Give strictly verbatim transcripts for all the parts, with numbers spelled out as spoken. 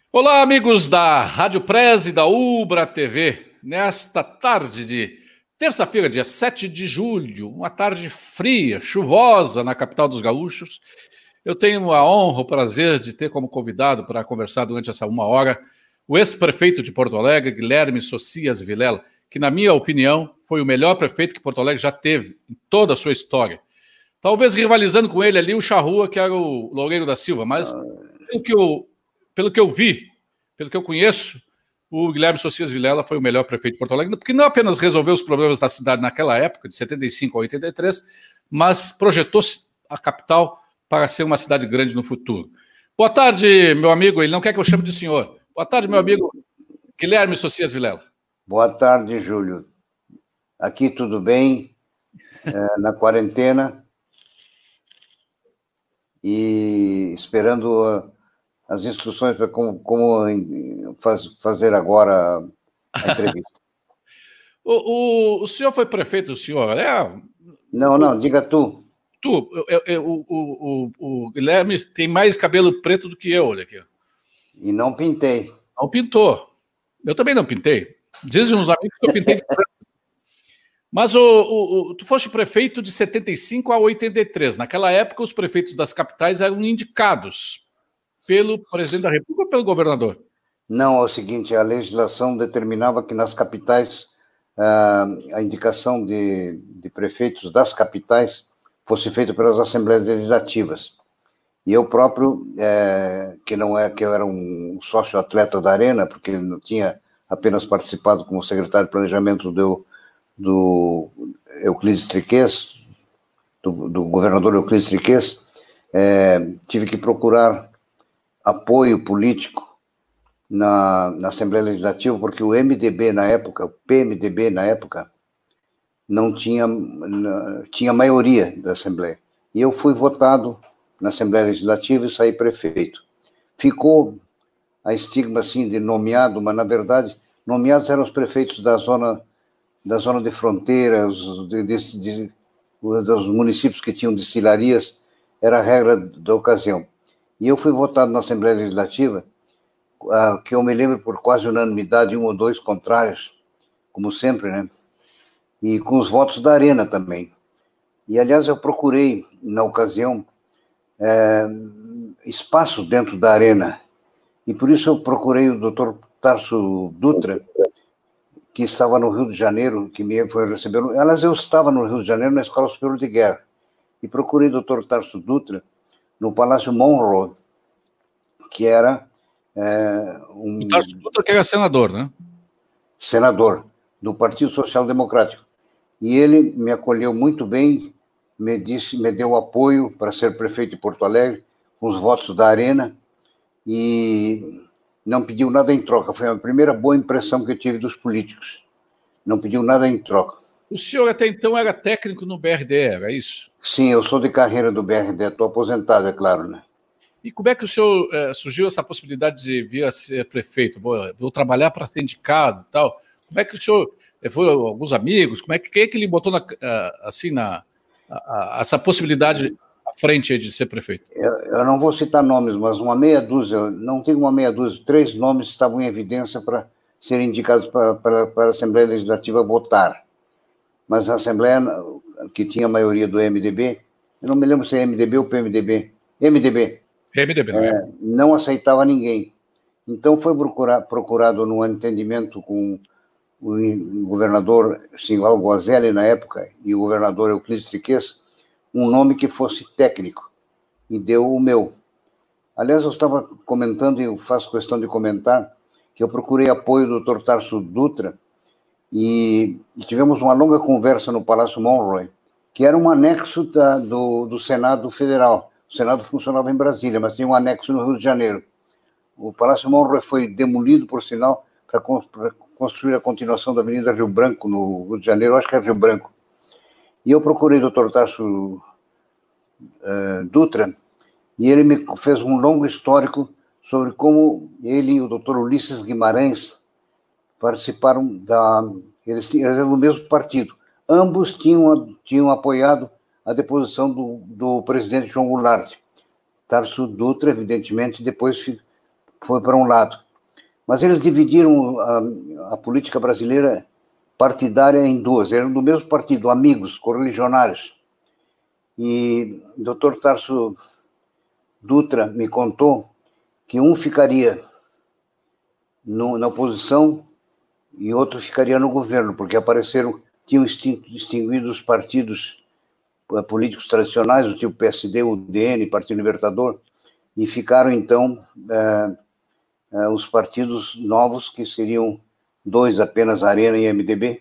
Olá, amigos da Rádio Prez e da Ubra T V. Nesta tarde de terça-feira, dia sete de julho, uma tarde fria, chuvosa na capital dos gaúchos, eu tenho a honra, o prazer de ter como convidado para conversar durante essa uma hora o ex-prefeito de Porto Alegre, Guilherme Socias Vilela, que, na minha opinião, foi o melhor prefeito que Porto Alegre já teve em toda a sua história. Talvez rivalizando com ele ali o Charrua, que era o Loureiro da Silva, mas pelo que eu, pelo que eu vi, pelo que eu conheço, o Guilherme Socias Vilela foi o melhor prefeito de Porto Alegre, porque não apenas resolveu os problemas da cidade naquela época, de setenta e cinco a oitenta e três, mas projetou a capital para ser uma cidade grande no futuro. Boa tarde, meu amigo, ele não quer que eu chame de senhor. Boa tarde, meu amigo Guilherme Socias Vilela. Boa tarde, Júlio. Aqui tudo bem, é, na quarentena, e esperando a, as instruções para como, como faz, fazer agora a entrevista. o, o, o senhor foi prefeito, o senhor? É... Não, não, diga tu. Tu, eu, eu, o, o, o Guilherme tem mais cabelo preto do que eu, olha aqui. E não pintei. Não pintou. Eu também não pintei. Dizem uns amigos que eu pintei de preto. Mas o, o, o, tu foste prefeito de setenta e cinco a oitenta e três. Naquela época, os prefeitos das capitais eram indicados pelo presidente da República ou pelo governador? Não, é o seguinte, a legislação determinava que nas capitais uh, a indicação de, de prefeitos das capitais fosse feita pelas assembleias legislativas. E eu próprio, é, que não é que eu era um sócio-atleta da Arena, porque não tinha apenas participado como secretário de planejamento do, do Euclides Triquez, do, do governador Euclides Triquez, é, tive que procurar apoio político na, na Assembleia Legislativa, porque o M D B na época, o P M D B na época, não tinha, tinha maioria da Assembleia. E eu fui votado na Assembleia Legislativa e saí prefeito. Ficou a estigma assim de nomeado, mas na verdade nomeados eram os prefeitos da zona da zona de fronteira, os, de, de, de, dos municípios que tinham destilarias, era a regra da ocasião. E eu fui votado na Assembleia Legislativa, uh, que eu me lembro por quase unanimidade, um ou dois contrários, como sempre, né? E com os votos da Arena também. E, aliás, eu procurei, na ocasião, é, espaço dentro da Arena, e por isso eu procurei o doutor Tarso Dutra, que estava no Rio de Janeiro, que me foi receber. Aliás, eu estava no Rio de Janeiro, na Escola Superior de Guerra, e procurei o doutor Tarso Dutra no Palácio Monroe, que era é, um... O Tarso Dutra que era senador, né? Senador do Partido Social Democrático. E ele me acolheu muito bem, me disse, me deu apoio para ser prefeito de Porto Alegre, com os votos da Arena, e não pediu nada em troca. Foi a primeira boa impressão que eu tive dos políticos. Não pediu nada em troca. O senhor até então era técnico no B R D, era isso? Sim, eu sou de carreira do B R D, estou aposentado, é claro, né? E como é que o senhor eh, surgiu essa possibilidade de vir a ser prefeito? Vou, vou trabalhar para ser indicado e tal. Como é que o senhor... Foi alguns amigos? Como é que, quem é que lhe botou na, assim, na, a, a, essa possibilidade à frente de ser prefeito? Eu, eu não vou citar nomes, mas uma meia dúzia, não tem uma meia dúzia, três nomes estavam em evidência para serem indicados para, para, para a Assembleia Legislativa votar. Mas a Assembleia, que tinha a maioria do M D B, eu não me lembro se é M D B ou P M D B, M D B, M D B, não, é, não aceitava ninguém. Então foi procurar, procurado num entendimento com o governador Singal Guazelli, na época, e o governador Euclides Triquez, um nome que fosse técnico, e deu o meu. Aliás, eu estava comentando, e eu faço questão de comentar, que eu procurei apoio do doutor Tarso Dutra, e, e tivemos uma longa conversa no Palácio Monroe, que era um anexo da, do, do Senado Federal. O Senado funcionava em Brasília, mas tinha um anexo no Rio de Janeiro. O Palácio Monroe foi demolido, por sinal, para construir a continuação da Avenida Rio Branco, no Rio de Janeiro, acho que é Rio Branco. E eu procurei o doutor Tarso uh, Dutra, e ele me fez um longo histórico sobre como ele e o doutor Ulisses Guimarães participaram da... Eles, eles eram do mesmo partido. Ambos tinham, tinham apoiado a deposição do, do presidente João Goulart. Tarso Dutra, evidentemente, depois foi para um lado. Mas eles dividiram a, a política brasileira partidária em duas. Eram do mesmo partido, amigos, correligionários. E o doutor Tarso Dutra me contou que um ficaria no, na oposição e outro ficaria no governo, porque apareceram, tinham extinguido os partidos políticos tradicionais, o tipo P S D, U D N, Partido Libertador, e ficaram, então, é, é, os partidos novos, que seriam dois apenas, Arena e M D B,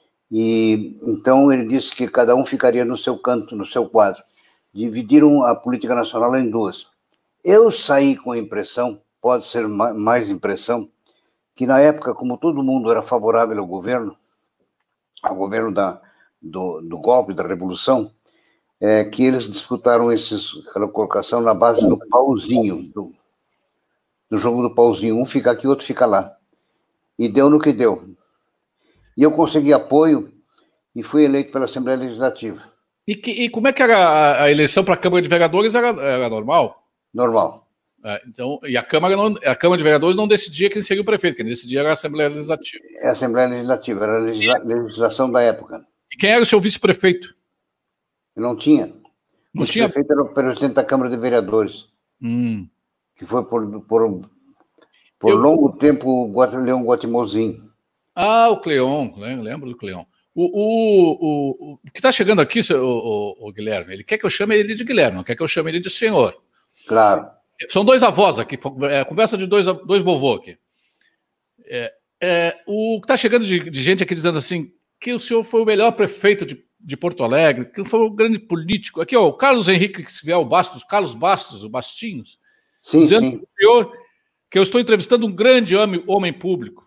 e então ele disse que cada um ficaria no seu canto, no seu quadro. Dividiram a política nacional em duas. Eu saí com a impressão, pode ser mais impressão, que na época, como todo mundo era favorável ao governo, ao governo da, do, do golpe, da Revolução, é, que eles disputaram esses, aquela colocação na base do pauzinho, do, do jogo do pauzinho. Um fica aqui, outro fica lá. E deu no que deu. E eu consegui apoio e fui eleito pela Assembleia Legislativa. E, que, e como é que era a, a eleição para a Câmara de Vereadores? Era, era normal? Normal. É, então, e a Câmara, não, a Câmara de Vereadores não decidia quem seria o prefeito, quem decidia era a Assembleia Legislativa. É a Assembleia Legislativa, era a legisla, legislação da época. E quem era o seu vice-prefeito? Não tinha. Não o tinha? vice-prefeito era o presidente da Câmara de Vereadores, hum. que foi por, por, por Eu... longo tempo o Leão Guatimozin. Ah, o Cleon, lembro do Cleon. O, o, o, o que está chegando aqui, o, o, o Guilherme, ele quer que eu chame ele de Guilherme, não quer que eu chame ele de senhor. Claro. São dois avós aqui, é, conversa de dois, dois vovô aqui. É, é, o que está chegando de, de gente aqui dizendo assim, que o senhor foi o melhor prefeito de, de Porto Alegre, que foi um grande político. Aqui, ó, o Carlos Henrique Sivel Bastos, Carlos Bastos, o Bastinhos, sim, dizendo sim. que, o senhor, que eu estou entrevistando um grande homem, homem público.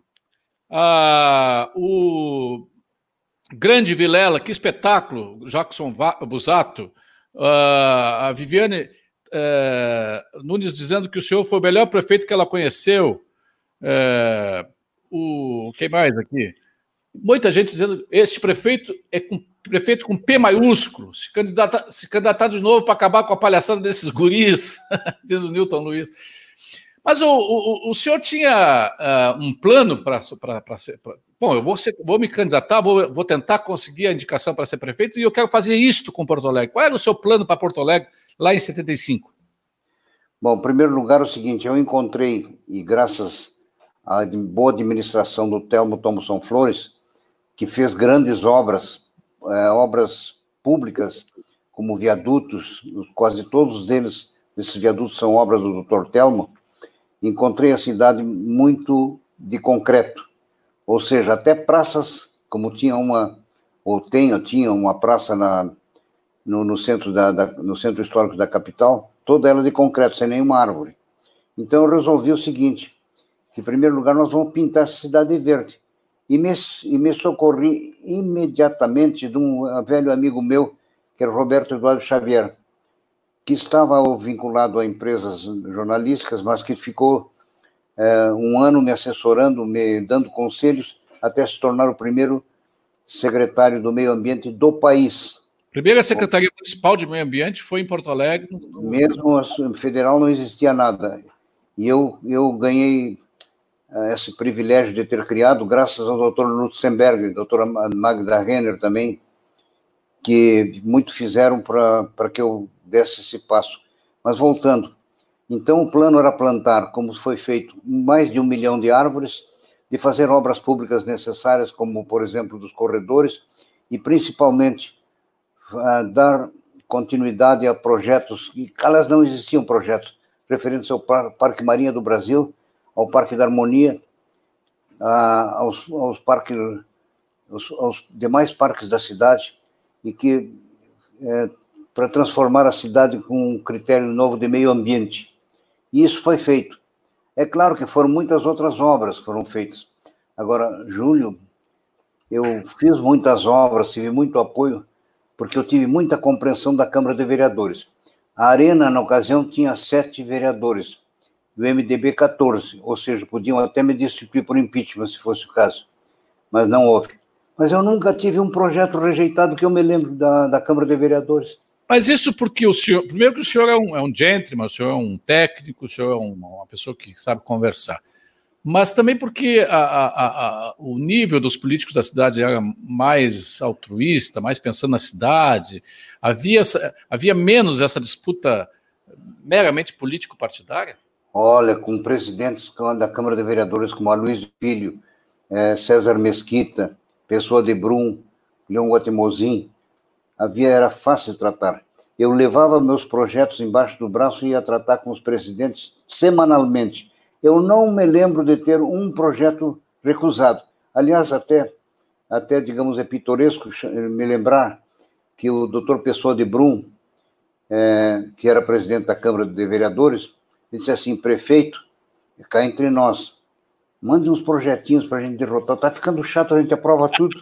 Ah, o grande Vilela, que espetáculo, Jackson Busato, ah, a Viviane uh, Nunes dizendo que o senhor foi o melhor prefeito que ela conheceu, uh, o quem mais aqui? Muita gente dizendo que este prefeito é com, prefeito com P maiúsculo, se candidatar, se candidatar de novo para acabar com a palhaçada desses guris, diz o Newton Luiz. Mas o, o, o senhor tinha uh, um plano para ser... Pra... Bom, eu vou, ser, vou me candidatar, vou, vou tentar conseguir a indicação para ser prefeito e eu quero fazer isto com Porto Alegre. Qual era o seu plano para Porto Alegre lá em setenta e cinco? Bom, em primeiro lugar, é o seguinte, eu encontrei, e graças à boa administração do Telmo Thomson Flores, que fez grandes obras, é, obras públicas, como viadutos, quase todos deles, esses viadutos são obras do doutor Telmo, encontrei a cidade muito de concreto, ou seja, até praças, como tinha uma, ou tem, tinha uma praça na, no, no, centro da, da, no centro histórico da capital, toda ela de concreto, sem nenhuma árvore. Então eu resolvi o seguinte, que em primeiro lugar nós vamos pintar essa cidade verde. E me, e me socorri imediatamente de um velho amigo meu, que era o Roberto Eduardo Xavier, que estava vinculado a empresas jornalísticas, mas que ficou é, um ano me assessorando, me dando conselhos, até se tornar o primeiro secretário do meio ambiente do país. Primeira Secretaria Municipal de Meio Ambiente foi em Porto Alegre. No... Mesmo a federal não existia nada. E eu, eu ganhei esse privilégio de ter criado, graças ao doutor Lutzenberger, doutora Magda Renner também, que muito fizeram para que eu desse esse passo. Mas voltando, então o plano era plantar, como foi feito, mais de um milhão de árvores, de fazer obras públicas necessárias, como, por exemplo, dos corredores, e principalmente uh, dar continuidade a projetos, e calas não existiam projetos, referentes ao Parque Marinha do Brasil, ao Parque da Harmonia, uh, aos, aos, parques, aos, aos demais parques da cidade, e que... Uh, para transformar a cidade com um critério novo de meio ambiente. E isso foi feito. É claro que foram muitas outras obras que foram feitas. Agora, Júlio, eu fiz muitas obras, tive muito apoio, porque eu tive muita compreensão da Câmara de Vereadores. A Arena, na ocasião, tinha sete vereadores, do M D B quatorze, ou seja, podiam até me destituir por impeachment, se fosse o caso, mas não houve. Mas eu nunca tive um projeto rejeitado que eu me lembro da, da Câmara de Vereadores. Mas isso porque o senhor, primeiro que o senhor é um, é um gentleman, o senhor é um técnico, o senhor é uma, uma pessoa que sabe conversar. Mas também porque a, a, a, o nível dos políticos da cidade era mais altruísta, mais pensando na cidade, havia, havia menos essa disputa meramente político-partidária? Olha, com presidentes da Câmara de Vereadores como Aloysio Filho, é, César Mesquita, Pessoa de Brum, Leon Guatemozin, havia, era fácil de tratar. Eu levava meus projetos embaixo do braço e ia tratar com os presidentes semanalmente. Eu não me lembro de ter um projeto recusado. Aliás, até, até digamos, é pitoresco me lembrar que o doutor Pessoa de Brum, é, que era presidente da Câmara de Vereadores, disse assim: prefeito, cá entre nós, mande uns projetinhos para a gente derrotar. Está ficando chato, a gente aprova tudo.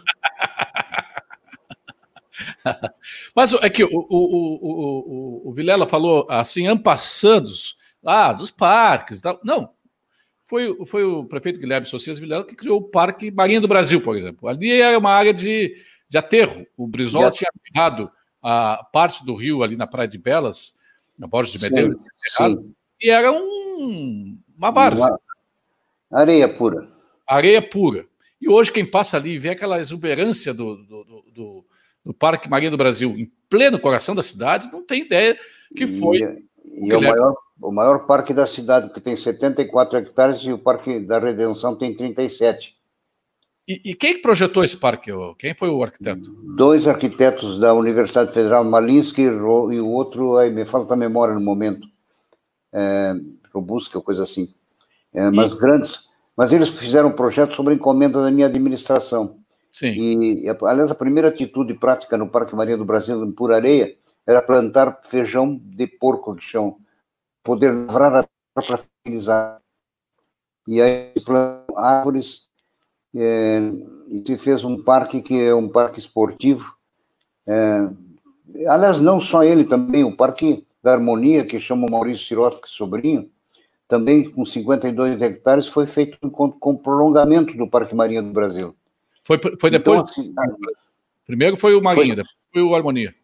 Mas é que o, o, o, o, o Vilela falou assim, ampassados, ah, dos parques. Tal. Não, foi, foi o prefeito Guilherme Socias Vilela que criou o Parque Marinha do Brasil, por exemplo. Ali era uma área de, de aterro. O Brizola tinha aterrado a parte do rio ali na Praia de Belas, na Borges de Medeiros, sim, sim. E era um, uma várzea. Uma areia pura. Areia pura. E hoje quem passa ali e vê aquela exuberância do, do, do, do, do Parque Marinha do Brasil em pleno coração da cidade, não tem ideia que foi... E, e é o maior, o maior parque da cidade, que tem setenta e quatro hectares, e o Parque da Redenção tem trinta e sete. E, e quem projetou esse parque? Quem foi o arquiteto? Dois arquitetos da Universidade Federal, Malinsky e o outro, aí me falta a memória no momento, é, Robuska, coisa assim. É, mas e... grandes... Mas eles fizeram um projeto sobre encomenda da minha administração. Sim. E, aliás, a primeira atitude prática no Parque Marinha do Brasil, em Pura Areia, era plantar feijão de porco, que chamam, poder lavrar a terra para fertilizar. E aí plantaram árvores, é, e se fez um parque que é um parque esportivo. É, aliás, não só ele, também o Parque da Harmonia, que chama o Maurício Sirotsky sobrinho, também com cinquenta e dois hectares, foi feito com, com prolongamento do Parque Marinha do Brasil. Foi, foi depois... Então, assim, primeiro foi o Marinha, foi, depois foi o Harmonia.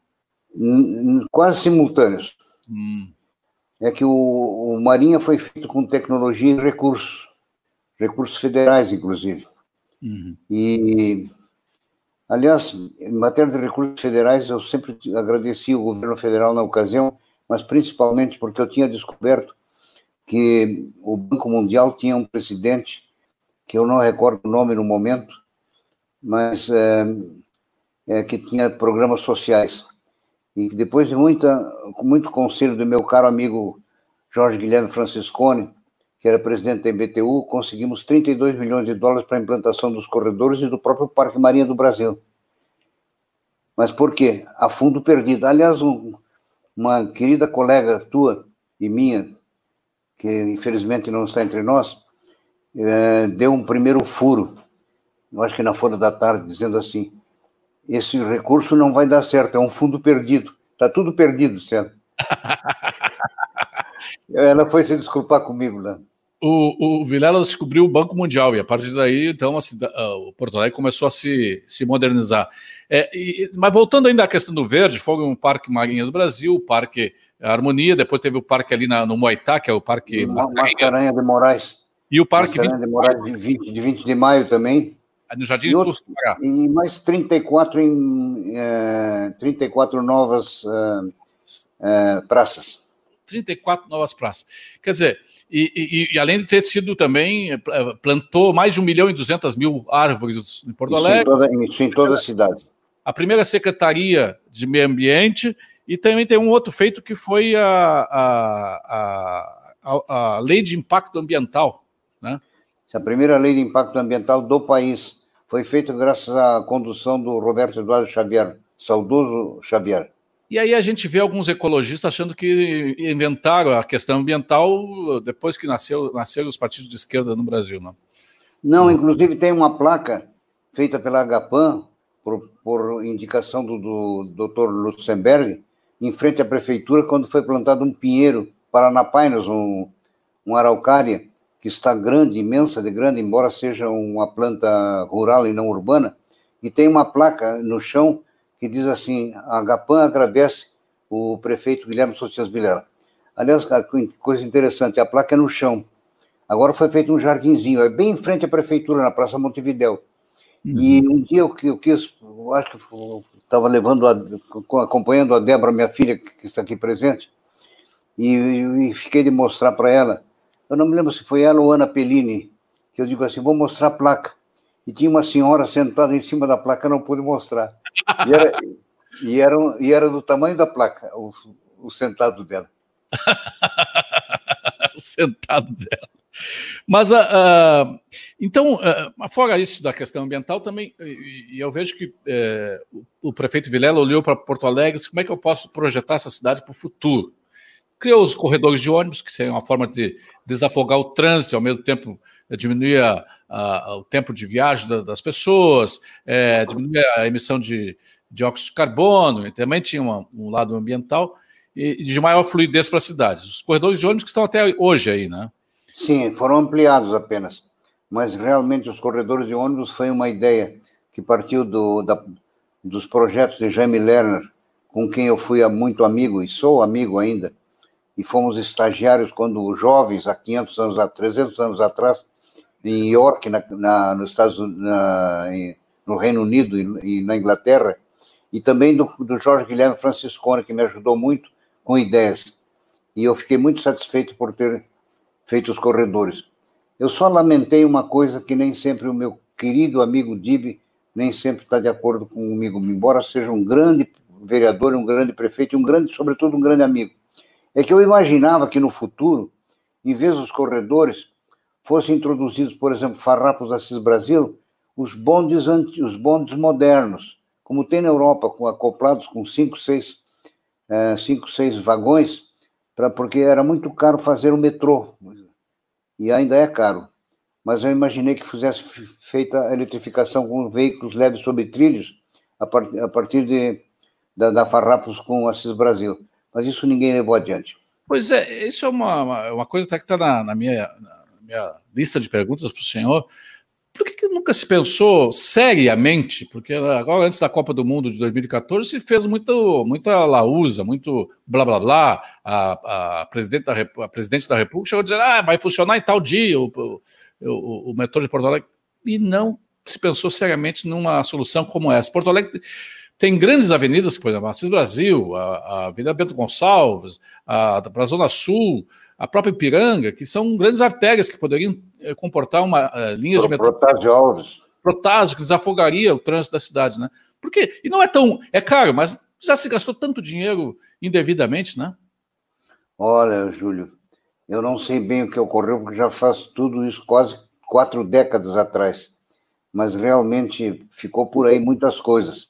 Quase simultâneos. Hum. É que o, o Marinha foi feito com tecnologia e recursos, recursos federais, inclusive. Uhum. E, aliás, em matéria de recursos federais, eu sempre agradeci o governo federal na ocasião, mas principalmente porque eu tinha descoberto que o Banco Mundial tinha um presidente, que eu não recordo o nome no momento, mas é, é, que tinha programas sociais. E que depois de muita, com muito conselho do meu caro amigo Jorge Guilherme Franciscone, que era presidente da I B T U, conseguimos trinta e dois milhões de dólares para a implantação dos corredores e do próprio Parque Marinha do Brasil. Mas por quê? A fundo perdido. Aliás, um, uma querida colega tua e minha, que infelizmente não está entre nós, é, deu um primeiro furo, eu acho que na Folha da Tarde, dizendo assim: esse recurso não vai dar certo, é um fundo perdido, está tudo perdido, certo? Ela foi se desculpar comigo, né? O, o Vilela descobriu o Banco Mundial, e a partir daí, então, a cidade, o Porto Alegre começou a se, se modernizar. É, e, mas voltando ainda à questão do verde, foi um Parque Marinha do Brasil, o Parque Harmonia, depois teve o parque ali na, no Moitá, que é o Parque Mascarenhas de Moraes. E o Parque Mascarenhas de Moraes, de vinte, de vinte de maio também. No Jardim e, outro, e mais trinta e quatro, em, é, trinta e quatro novas é, é, praças. trinta e quatro novas praças. Quer dizer, e, e, e além de ter sido também, plantou mais de um milhão e duzentas mil árvores em Porto Alegre. Isso em toda, isso em toda a cidade. A primeira Secretaria de Meio Ambiente, e também tem um outro feito que foi a, a, a, a Lei de Impacto Ambiental, né? A primeira Lei de Impacto Ambiental do país foi feita graças à condução do Roberto Eduardo Xavier, saudoso Xavier. E aí a gente vê alguns ecologistas achando que inventaram a questão ambiental depois que nasceu, nasceram os partidos de esquerda no Brasil, não? Não, inclusive tem uma placa feita pela Agapan, por, por indicação do, do doutor Lutzenberg, em frente à prefeitura, quando foi plantado um pinheiro, Paranapainos, um, um araucária, que está grande, imensa de grande, embora seja uma planta rural e não urbana, e tem uma placa no chão que diz assim: a Agapan agradece o prefeito Guilherme Sotias Vilela. Aliás, coisa interessante, a placa é no chão. Agora foi feito um jardinzinho, é bem em frente à prefeitura, na Praça Montevidéu. Uhum. E um dia eu, eu quis, eu acho que estava levando, a, acompanhando a Débora, minha filha, que está aqui presente, e, e fiquei de mostrar para ela. Eu não me lembro se foi ela ou Ana Pellini, que eu digo assim, vou mostrar a placa. E tinha uma senhora sentada em cima da placa, eu não pude mostrar. E era, e era, e era do tamanho da placa, o, o sentado dela. O sentado dela. Mas, uh, uh, então, uh, fora isso da questão ambiental, também, e eu vejo que uh, o prefeito Vilela olhou para Porto Alegre e disse, como é que eu posso projetar essa cidade para o futuro? Criou os corredores de ônibus, que seria uma forma de desafogar o trânsito, ao mesmo tempo diminuir a, a, o tempo de viagem da, das pessoas, é, diminuir a emissão de dióxido de carbono, e também tinha uma, um lado ambiental, e, e de maior fluidez para a cidade. Os corredores de ônibus que estão até hoje aí, né? Sim, foram ampliados apenas, mas realmente os corredores de ônibus foi uma ideia que partiu do, da, dos projetos de Jaime Lerner, com quem eu fui muito amigo, e sou amigo ainda, e fomos estagiários quando jovens, há quinhentos anos, há trezentos anos atrás, em York, na, na, nos Estados, na, em, no Reino Unido e, e na Inglaterra, e também do, do Jorge Guilherme Franciscone, que me ajudou muito com ideias. E eu fiquei muito satisfeito por ter feito os corredores. Eu só lamentei uma coisa que nem sempre o meu querido amigo Dib nem sempre está de acordo comigo, embora seja um grande vereador, um grande prefeito, um grande, sobretudo um grande amigo. É que eu imaginava que no futuro, em vez dos corredores, fossem introduzidos, por exemplo, farrapos Assis Brasil, os bondes, anti, os bondes modernos, como tem na Europa, com, acoplados com cinco, seis, é, cinco, seis vagões, pra, porque era muito caro fazer o metrô, e ainda é caro. Mas eu imaginei que fizesse feita a eletrificação com veículos leves sobre trilhos, a, part, a partir de, da, da farrapos com Assis Brasil. Mas isso ninguém levou adiante. Pois é, isso é uma, uma, uma coisa até que está na, na, minha, na minha lista de perguntas para o senhor. Por que, que nunca se pensou seriamente? Porque agora, antes da Copa do Mundo de dois mil e quatorze, se fez muito, muita laúsa, muito blá blá blá. A, a, presidente, da, a presidente da República chegou a dizer, ah, vai funcionar em tal dia o, o, o, o metrô de Porto Alegre. E não se pensou seriamente numa solução como essa. Porto Alegre tem grandes avenidas, por exemplo, a Assis Brasil, a, a Avenida Bento Gonçalves, a, a Zona Sul, a própria Ipiranga, que são grandes artérias que poderiam eh, comportar uma uh, linhas Pro, de metrô. Protásio Alves. Protásio, que desafogaria o trânsito da cidade, né? Porque, e não é tão, é caro, mas já se gastou tanto dinheiro indevidamente, né? Olha, Júlio, eu não sei bem o que ocorreu, porque já faz tudo isso quase quatro décadas atrás, mas realmente ficou por aí muitas coisas.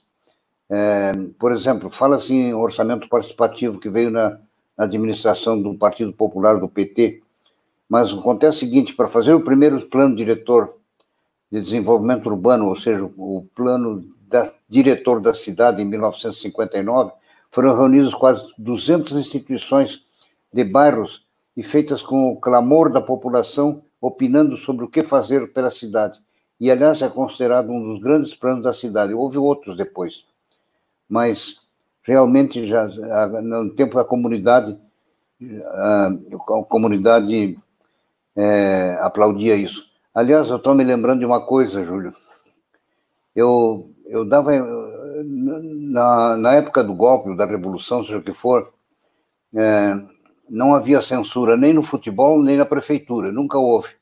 É, por exemplo, fala-se em orçamento participativo que veio na, na administração do Partido Popular, do P T, mas acontece o seguinte, para fazer o primeiro plano diretor de desenvolvimento urbano, ou seja, o plano da, diretor da cidade em mil novecentos e cinquenta e nove, foram reunidos quase duzentas instituições de bairros e feitas com o clamor da população, opinando sobre o que fazer pela cidade. E, aliás, é considerado um dos grandes planos da cidade. Houve outros depois. Mas, realmente, já no tempo da comunidade, a, a comunidade é, aplaudia isso. Aliás, eu estou me lembrando de uma coisa, Júlio. Eu, eu dava, na, na época do golpe, da Revolução, seja o que for, é, não havia censura nem no futebol, nem na prefeitura, nunca houve.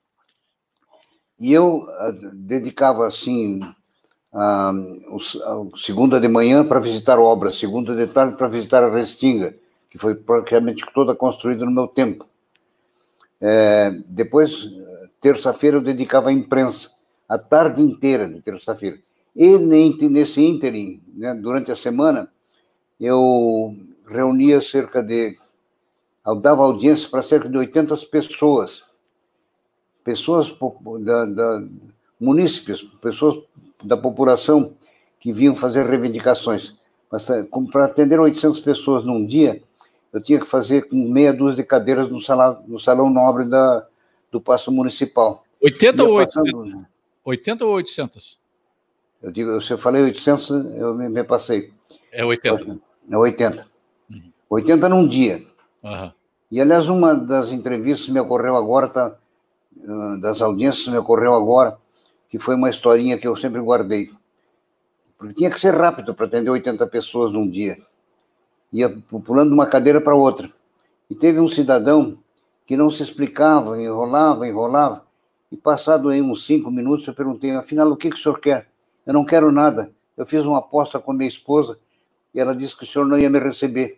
E eu dedicava, assim, a, a segunda de manhã para visitar obras, segunda de tarde para visitar a Restinga, que foi praticamente toda construída no meu tempo. É, depois, terça-feira, eu dedicava à imprensa, a tarde inteira de terça-feira. E nesse ínterim, né, durante a semana, eu reunia cerca de... Eu dava audiência para cerca de oitenta pessoas, pessoas da, da munícipes, pessoas da população que vinham fazer reivindicações. Mas para atender oitocentas pessoas num dia, eu tinha que fazer com meia dúzia de cadeiras no salão, no salão nobre da, do Paço Municipal. oitenta ou oitocentas? oitenta ou oitocentas? Eu digo, se eu falei oitocentos, eu me, me passei. É oitenta. É oitenta. Uhum. oitenta num dia. Uhum. E, aliás, uma das entrevistas me ocorreu agora, tá, das audiências me ocorreu agora, que foi uma historinha que eu sempre guardei. Porque tinha que ser rápido para atender oitenta pessoas num dia. Ia pulando de uma cadeira para outra. E teve um cidadão que não se explicava, enrolava, enrolava. E passado aí uns cinco minutos, eu perguntei, afinal, o que, que o senhor quer? Eu não quero nada. Eu fiz uma aposta com a minha esposa e ela disse que o senhor não ia me receber.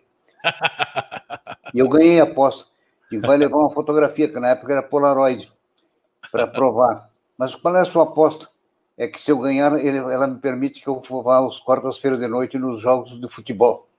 E eu ganhei a aposta. Digo, vai levar uma fotografia, que na época era Polaroid, para provar. Mas qual é a sua aposta? É que se eu ganhar, ele, ela me permite que eu vá às quartas-feiras de noite nos jogos de futebol.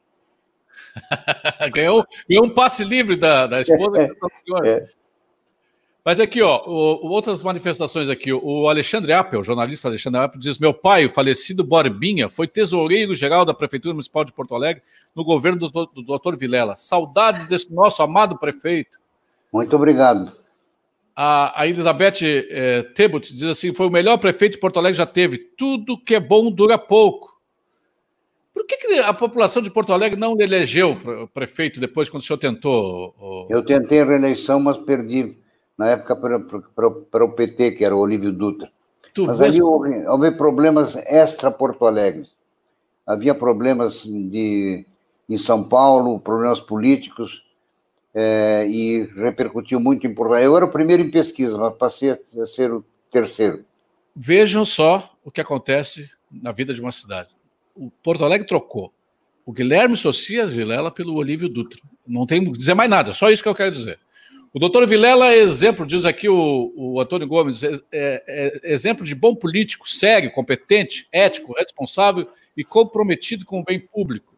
ganhou, ganhou um passe livre da, da esposa. É, é. Mas aqui, ó, o, outras manifestações aqui. O Alexandre Appel, o jornalista Alexandre Appel, diz: meu pai, o falecido Borbinha, foi tesoureiro-geral da Prefeitura Municipal de Porto Alegre no governo do, do doutor Vilela. Saudades desse nosso amado prefeito. Muito obrigado. A, a Elizabeth eh, Tebut diz assim: foi o melhor prefeito que Porto Alegre já teve. Tudo que é bom dura pouco. Por que, que a população de Porto Alegre não elegeu o prefeito depois, quando o senhor tentou? O... Eu tentei a reeleição, mas perdi. Na época, para, para, para o P T, que era o Olívio Dutra. Tu mas ali houve, houve problemas extra-Porto Alegre. Havia problemas de, em São Paulo, problemas políticos, é, e repercutiu muito em Porto Alegre. Eu era o primeiro em pesquisa, mas passei a ser o terceiro. Vejam só o que acontece na vida de uma cidade. O Porto Alegre trocou o Guilherme Socias Vilela pelo Olívio Dutra. Não tem que dizer mais nada, só isso que eu quero dizer. O doutor Vilela é exemplo, diz aqui o, o Antônio Gomes, é, é, é exemplo de bom político, sério, competente, ético, responsável e comprometido com o bem público.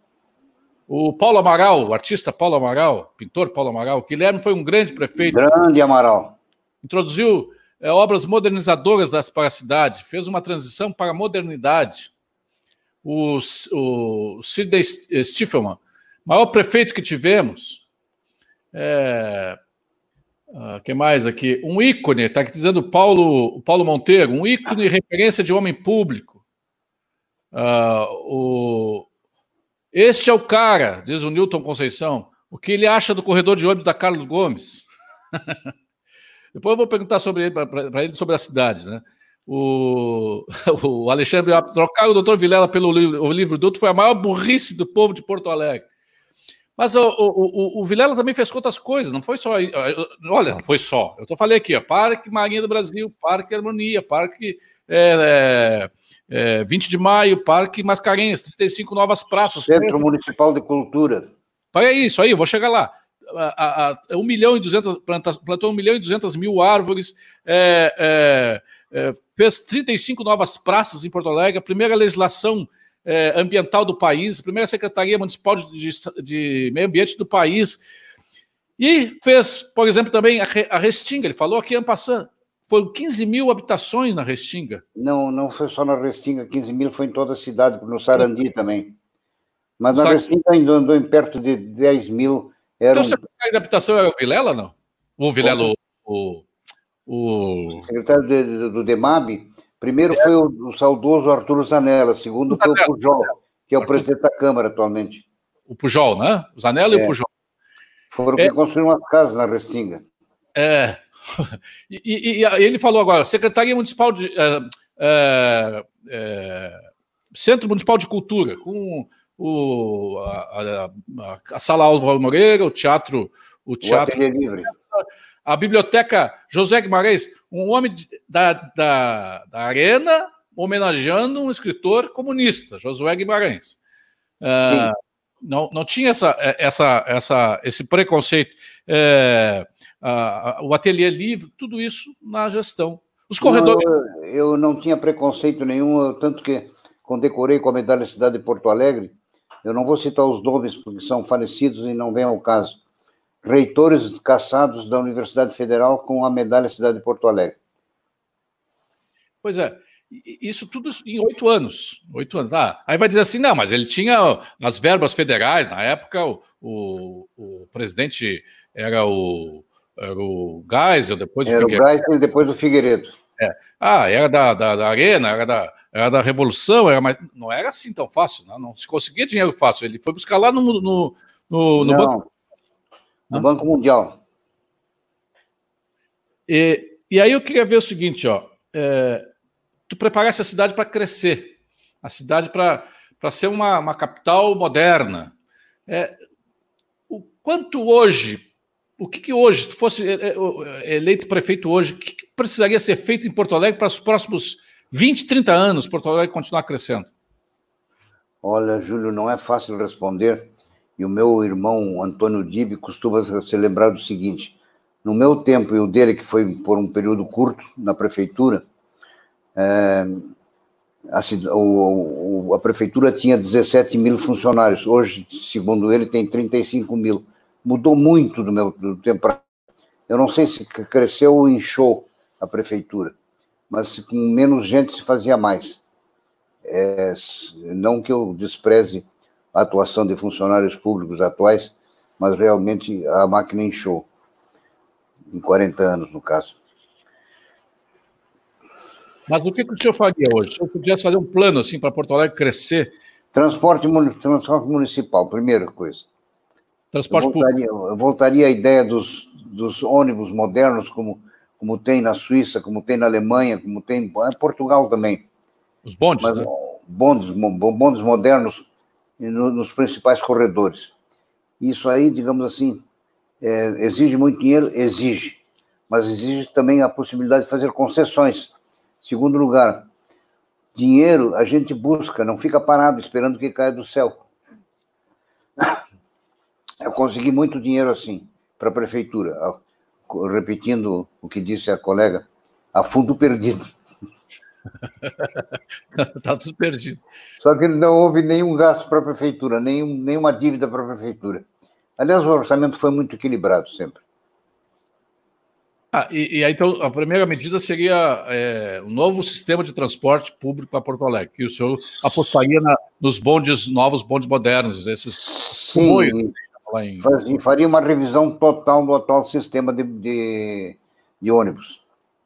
O Paulo Amaral, o artista Paulo Amaral, pintor Paulo Amaral, o Guilherme foi um grande prefeito. Grande Amaral. Introduziu é, obras modernizadoras das, para a cidade, fez uma transição para a modernidade. O, o Sidney Stiffelman, maior prefeito que tivemos. É, uh, que mais aqui? Um ícone, está dizendo Paulo, Paulo Monteiro, um ícone e referência de homem público. Uh, o, este é o cara, diz o Newton Conceição. O que ele acha do corredor de ônibus da Carlos Gomes? Depois eu vou perguntar sobre ele, para ele sobre as cidades, né? O, o Alexandre, trocar o doutor Vilela pelo livro, o livro Dutra foi a maior burrice do povo de Porto Alegre. Mas o, o, o, o Vilela também fez outras coisas, não foi só... Olha, não foi só. Eu tô falei aqui, ó, Parque Marinha do Brasil, Parque Harmonia, Parque é, é, vinte de maio, Parque Mascarenhas, trinta e cinco novas praças. Centro Municipal de Cultura. É isso aí, eu vou chegar lá. A, a, a, um milhão e duzentas, plantou um milhão e duzentas mil árvores, é, é, é, fez trinta e cinco novas praças em Porto Alegre, a primeira legislação É, ambiental do país, a primeira Secretaria Municipal de, de, de Meio Ambiente do país, e fez, por exemplo, também a, a Restinga, ele falou aqui, ano passado, foram quinze mil habitações na Restinga. Não, não foi só na Restinga, quinze mil foi em toda a cidade, no Sarandi também. Mas na Restinga ainda andou em perto de dez mil. Era então, o um... secretário de habitação era o Vilela, não? O Vilela, o... o... o secretário de, de, do DEMAB, primeiro foi o, o saudoso Arthur Zanella, segundo foi o Pujol, que é o presidente da Câmara atualmente. O Pujol, né? O Zanella é. e o Pujol. Foram que é. construíram as casas na Restinga. É. E, e, e ele falou agora, Secretaria Municipal de... É, é, é, Centro Municipal de Cultura, com o, a, a, a Sala Álvaro Moreira, o teatro... O, teatro, o Ateliê Livre. A Biblioteca José Guimarães, um homem de, da, da, da Arena, homenageando um escritor comunista, Josué Guimarães. Uh, não, não tinha essa, essa, essa, esse preconceito. É, uh, o Ateliê Livre, tudo isso na gestão. Os corredores... Não, eu, eu não tinha preconceito nenhum, tanto que condecorei com a Medalha Cidade de Porto Alegre. Eu não vou citar os nomes, porque são falecidos e não vem ao caso. Reitores caçados da Universidade Federal com a Medalha Cidade de Porto Alegre. Pois é, isso tudo em oito anos. Oito anos. Ah, aí vai dizer assim, não, mas ele tinha as verbas federais, na época o, o, o presidente era o, era o Geisel, depois era o Figueiredo. Geisel e depois o Figueiredo. É. Ah, era da, da, da Arena, era da, era da Revolução, era mais... não era assim tão fácil, não, não se conseguia dinheiro fácil, ele foi buscar lá no... no No, no Não, Banco... no Banco Mundial. E, e aí eu queria ver o seguinte, ó, é, tu preparasse a cidade para crescer, a cidade para ser uma, uma capital moderna. É, o quanto hoje, o que, que hoje, se tu fosse eleito prefeito hoje, o que, que precisaria ser feito em Porto Alegre para os próximos vinte, trinta anos, Porto Alegre continuar crescendo? Olha, Júlio, não é fácil responder, e o meu irmão Antônio Dib costuma se lembrar do seguinte: no meu tempo e o dele, que foi por um período curto na prefeitura, é, a, o, a prefeitura tinha dezessete mil funcionários, hoje, segundo ele, tem trinta e cinco mil. Mudou muito do meu do tempo para... Eu não sei se cresceu ou inchou a prefeitura, mas com menos gente se fazia mais. É, não que eu despreze a atuação de funcionários públicos atuais, mas realmente a máquina inchou, em quarenta anos, no caso. Mas o que, que o senhor faria hoje? Se eu pudesse fazer um plano assim para Porto Alegre crescer? Transporte, transporte municipal, primeira coisa. Transporte eu voltaria, público. Eu voltaria à ideia dos, dos ônibus modernos, como, como tem na Suíça, como tem na Alemanha, como tem em Portugal também. Os bondes, Mas, né? Bondes, bondes modernos nos principais corredores. Isso aí, digamos assim, é, exige muito dinheiro? Exige. Mas exige também a possibilidade de fazer concessões. Segundo lugar, dinheiro a gente busca, não fica parado esperando que caia do céu. Eu consegui muito dinheiro assim, para a prefeitura. Repetindo o que disse a colega, a fundo perdido. Está tudo perdido. Só que não houve nenhum gasto para a prefeitura, nenhum, nenhuma dívida para a prefeitura. Aliás, o orçamento foi muito equilibrado sempre. Ah, e, e aí, então, a primeira medida seria é, um novo sistema de transporte público para Porto Alegre, que o senhor apostaria na, nos bondes, novos bondes modernos, esses... Sim, em... faz, faria uma revisão total do atual sistema de, de, de ônibus.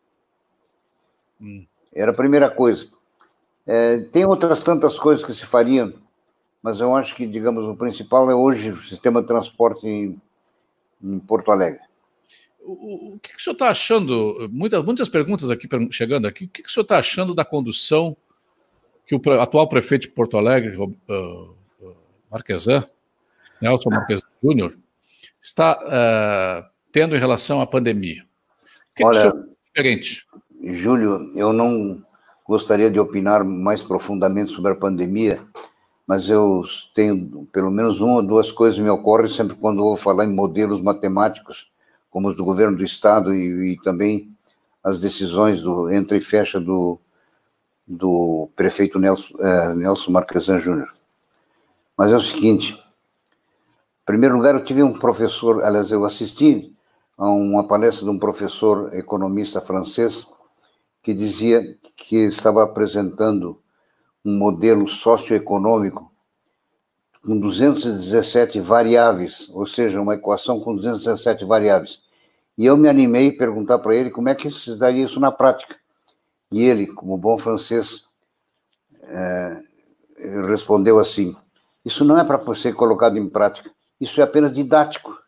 Hum. Era a primeira coisa. É, tem outras tantas coisas que se fariam, mas eu acho que, digamos, o principal é hoje o sistema de transporte em, em Porto Alegre. O, o que, que o senhor está achando? Muitas, muitas perguntas aqui chegando aqui. O que, que o senhor está achando da condução que o atual prefeito de Porto Alegre, uh, uh, Marquesan, Nelson Marquesan Júnior, está uh, tendo em relação à pandemia? O que, Olha, que o senhor acha diferente? Júlio, eu não gostaria de opinar mais profundamente sobre a pandemia, mas eu tenho pelo menos uma ou duas coisas que me ocorrem sempre quando vou falar em modelos matemáticos, como os do governo do Estado e, e também as decisões do entra e fecha do, do prefeito Nelson, eh, Nelson Marquesan Júnior. Mas é o seguinte, em primeiro lugar, eu tive um professor, aliás, eu assisti a uma palestra de um professor economista francês que dizia que estava apresentando um modelo socioeconômico com duzentas e dezessete variáveis, ou seja, uma equação com duzentas e dezessete variáveis. E eu me animei a perguntar para ele como é que se daria isso na prática. E ele, como bom francês, é, respondeu assim: isso não é para ser colocado em prática, isso é apenas didático.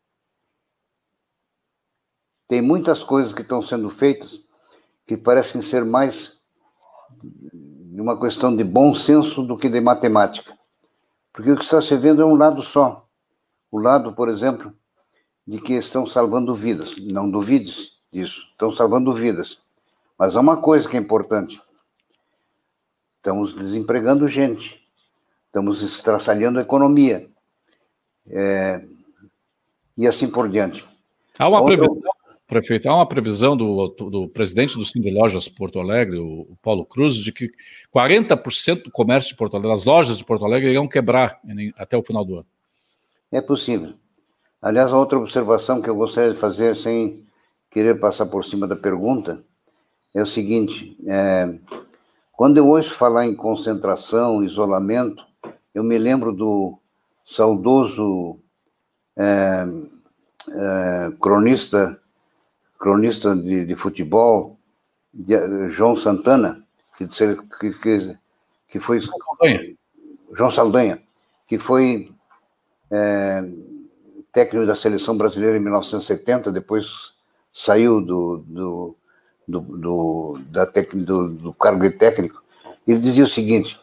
Tem muitas coisas que estão sendo feitas que parecem ser mais de uma questão de bom senso do que de matemática. Porque o que está se vendo é um lado só. O lado, por exemplo, de que estão salvando vidas. Não duvides disso, estão salvando vidas. Mas há uma coisa que é importante. Estamos desempregando gente. Estamos estraçalhando a economia. É, e assim por diante. Há uma Outra... previsão, prefeito, há uma previsão do, do presidente do Cine Lojas Porto Alegre, o Paulo Cruz, de que quarenta por cento do comércio de Porto Alegre, as lojas de Porto Alegre, irão quebrar até o final do ano. É possível. Aliás, a outra observação que eu gostaria de fazer, sem querer passar por cima da pergunta, é o seguinte: é, quando eu ouço falar em concentração, isolamento, eu me lembro do saudoso é, é, cronista, cronista de, de futebol, de, João Santana, que, que, que foi... Saldanha. João Saldanha, que foi é, técnico da seleção brasileira em mil novecentos e setenta, depois saiu do, do, do, do, da tec, do, do cargo de técnico. Ele dizia o seguinte: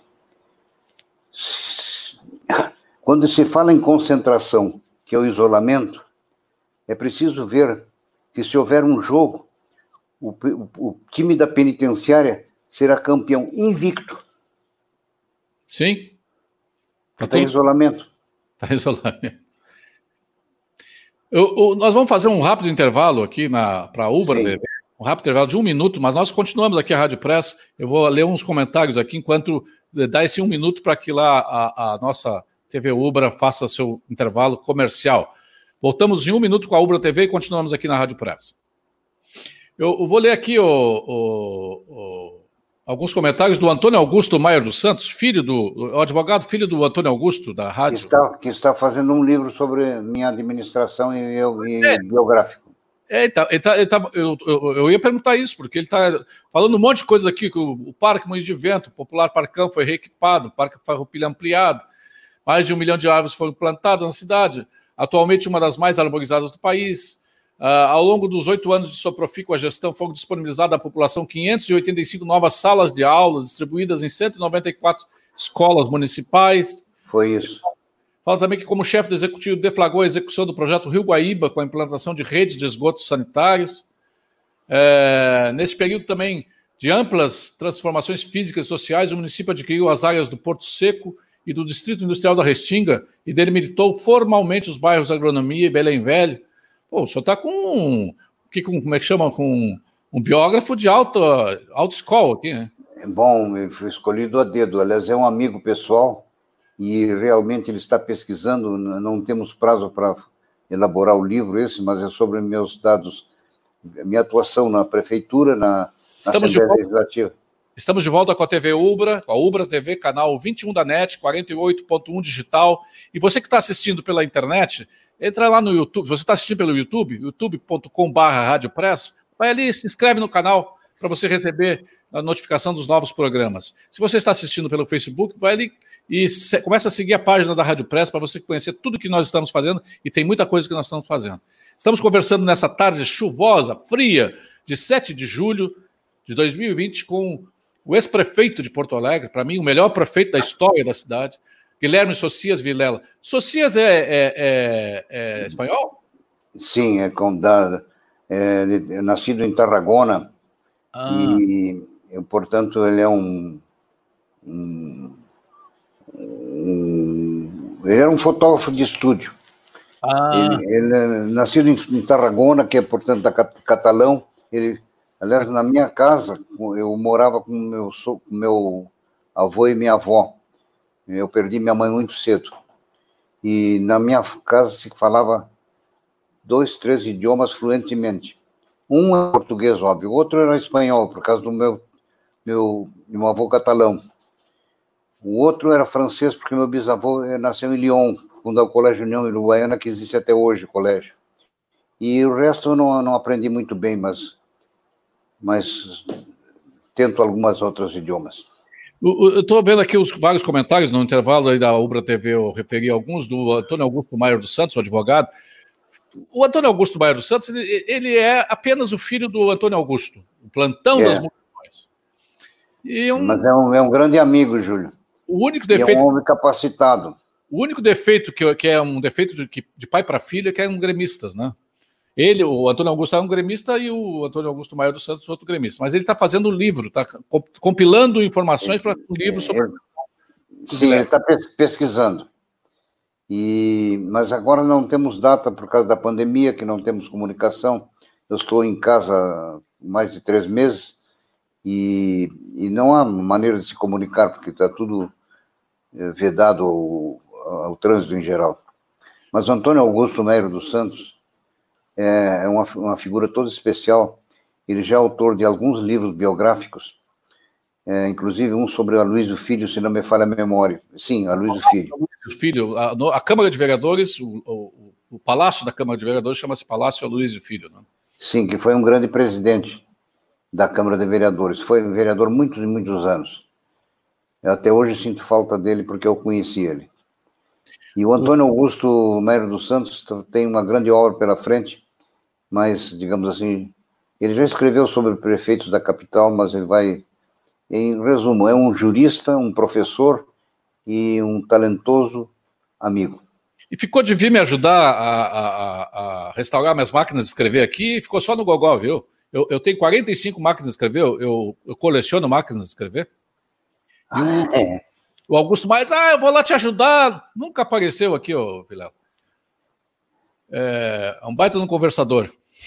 quando se fala em concentração, que é o isolamento, é preciso ver que se houver um jogo, o, o, o time da penitenciária será campeão invicto. Sim. Está tudo... em isolamento. Está em isolamento. Eu, eu, nós vamos fazer um rápido intervalo aqui para a Ubra T V, um rápido intervalo de um minuto, mas nós continuamos aqui a Rádio Press. Eu vou ler uns comentários aqui enquanto dá esse um minuto para que lá a, a nossa T V Ubra faça seu intervalo comercial. Voltamos em um minuto com a Ubra T V e continuamos aqui na Rádio Press. Eu, eu vou ler aqui o, o, o, alguns comentários do Antônio Augusto Maier dos Santos, filho do o advogado, filho do Antônio Augusto, da rádio. Que está, que está fazendo um livro sobre minha administração e, eu, e é. biográfico. É, ele tá, ele tá, ele tá, eu, eu, eu ia perguntar isso, porque ele está falando um monte de coisa aqui, que o, o Parque Moinhos de Vento, o popular Parcão, foi reequipado, o Parque Farroupilha ampliado, mais de um milhão de árvores foram plantadas na cidade, atualmente uma das mais arborizadas do país. Uh, ao longo dos oito anos de sua profícua gestão, foram disponibilizadas à população quinhentas e oitenta e cinco novas salas de aulas, distribuídas em cento e noventa e quatro escolas municipais. Foi isso. Fala também que, como chefe do executivo, deflagrou a execução do projeto Rio Guaíba, com a implantação de redes de esgotos sanitários. É, nesse período também de amplas transformações físicas e sociais, o município adquiriu as áreas do Porto Seco e do Distrito Industrial da Restinga e delimitou formalmente os bairros Agronomia e Belém Velho. Pô, o senhor está com, com, como é que chama, com um biógrafo de alta, alta escola aqui, né? É bom, eu fui escolhido a dedo. Aliás, é um amigo pessoal e realmente ele está pesquisando. Não temos prazo para elaborar o livro esse, mas é sobre meus dados, minha atuação na prefeitura, na, na Assembleia Legislativa. Estamos de volta com a T V Ubra, com a Ubra T V, canal vinte e um da NET, quarenta e oito ponto um digital. E você que está assistindo pela internet, entra lá no YouTube. Você está assistindo pelo YouTube, youtube ponto com barra Rádio Press, vai ali, se inscreve no canal para você receber a notificação dos novos programas. Se você está assistindo pelo Facebook, vai ali e se, começa a seguir a página da Rádio Press para você conhecer tudo que nós estamos fazendo, e tem muita coisa que nós estamos fazendo. Estamos conversando nessa tarde chuvosa, fria, de sete de julho de dois mil e vinte, com o ex-prefeito de Porto Alegre, para mim, o melhor prefeito da história da cidade, Guilherme Socias Vilela. Socias é, é, é, é espanhol? Sim, é, condado, é, é nascido em Tarragona, ah. e, portanto, ele é um, um, um... Ele era um fotógrafo de estúdio. Ah. Ele, ele é nascido em, em Tarragona, que é, portanto, da catalão. Ele... Aliás, na minha casa, eu morava com meu, meu avô e minha avó. Eu perdi minha mãe muito cedo. E na minha casa se falava dois, três idiomas fluentemente. Um é português, óbvio. O outro era espanhol, por causa do meu, meu, meu avô catalão. O outro era francês, porque meu bisavô nasceu em Lyon, fundou o Colégio União Uruguaiana, que existe até hoje, o colégio. E o resto eu não, não aprendi muito bem, mas... mas tento algumas outros idiomas. Eu estou vendo aqui os vários comentários no intervalo aí da Ubra T V, eu referi alguns, do Antônio Augusto Maier dos Santos, o advogado. O Antônio Augusto Maier dos Santos, ele, ele é apenas o filho do Antônio Augusto, o plantão é. das multidões. E um, Mas é um, é um grande amigo, Júlio. O único defeito... E é um homem capacitado. O único defeito, que, que é um defeito de, de pai para filho, é que é um gremistas, né? Ele, o Antônio Augusto é um gremista e o Antônio Augusto Maier dos Santos outro gremista. Mas ele está fazendo um livro, está compilando informações para um livro sobre... É, sim, ele está pesquisando. E, mas agora não temos data por causa da pandemia, que não temos comunicação. Eu estou em casa há mais de três meses e, e não há maneira de se comunicar, porque está tudo vedado ao, ao trânsito em geral. Mas o Antônio Augusto Maier dos Santos é uma, uma figura toda especial. Ele já é autor de alguns livros biográficos, é, inclusive um sobre a Aloysio Filho, se não me falha a memória. Sim, a Aloysio Filho. Filho, a, a Câmara de Vereadores, o, o, o Palácio da Câmara de Vereadores chama-se Palácio Aloysio Filho, né? Sim, que foi um grande presidente da Câmara de Vereadores. Foi vereador muitos e muitos anos. Eu até hoje sinto falta dele porque eu conheci ele. E o Antônio Augusto Melo dos Santos tem uma grande obra pela frente, mas, digamos assim, ele já escreveu sobre prefeitos da capital, mas ele vai, em resumo, é um jurista, um professor e um talentoso amigo. E ficou de vir me ajudar a, a, a restaurar minhas máquinas de escrever aqui, e ficou só no gogó, viu? Eu, eu tenho quarenta e cinco máquinas de escrever, eu, eu coleciono máquinas de escrever. E o, é. o Augusto Mais, ah, eu vou lá te ajudar. Nunca apareceu aqui, ô Vilela. É um baita no conversador.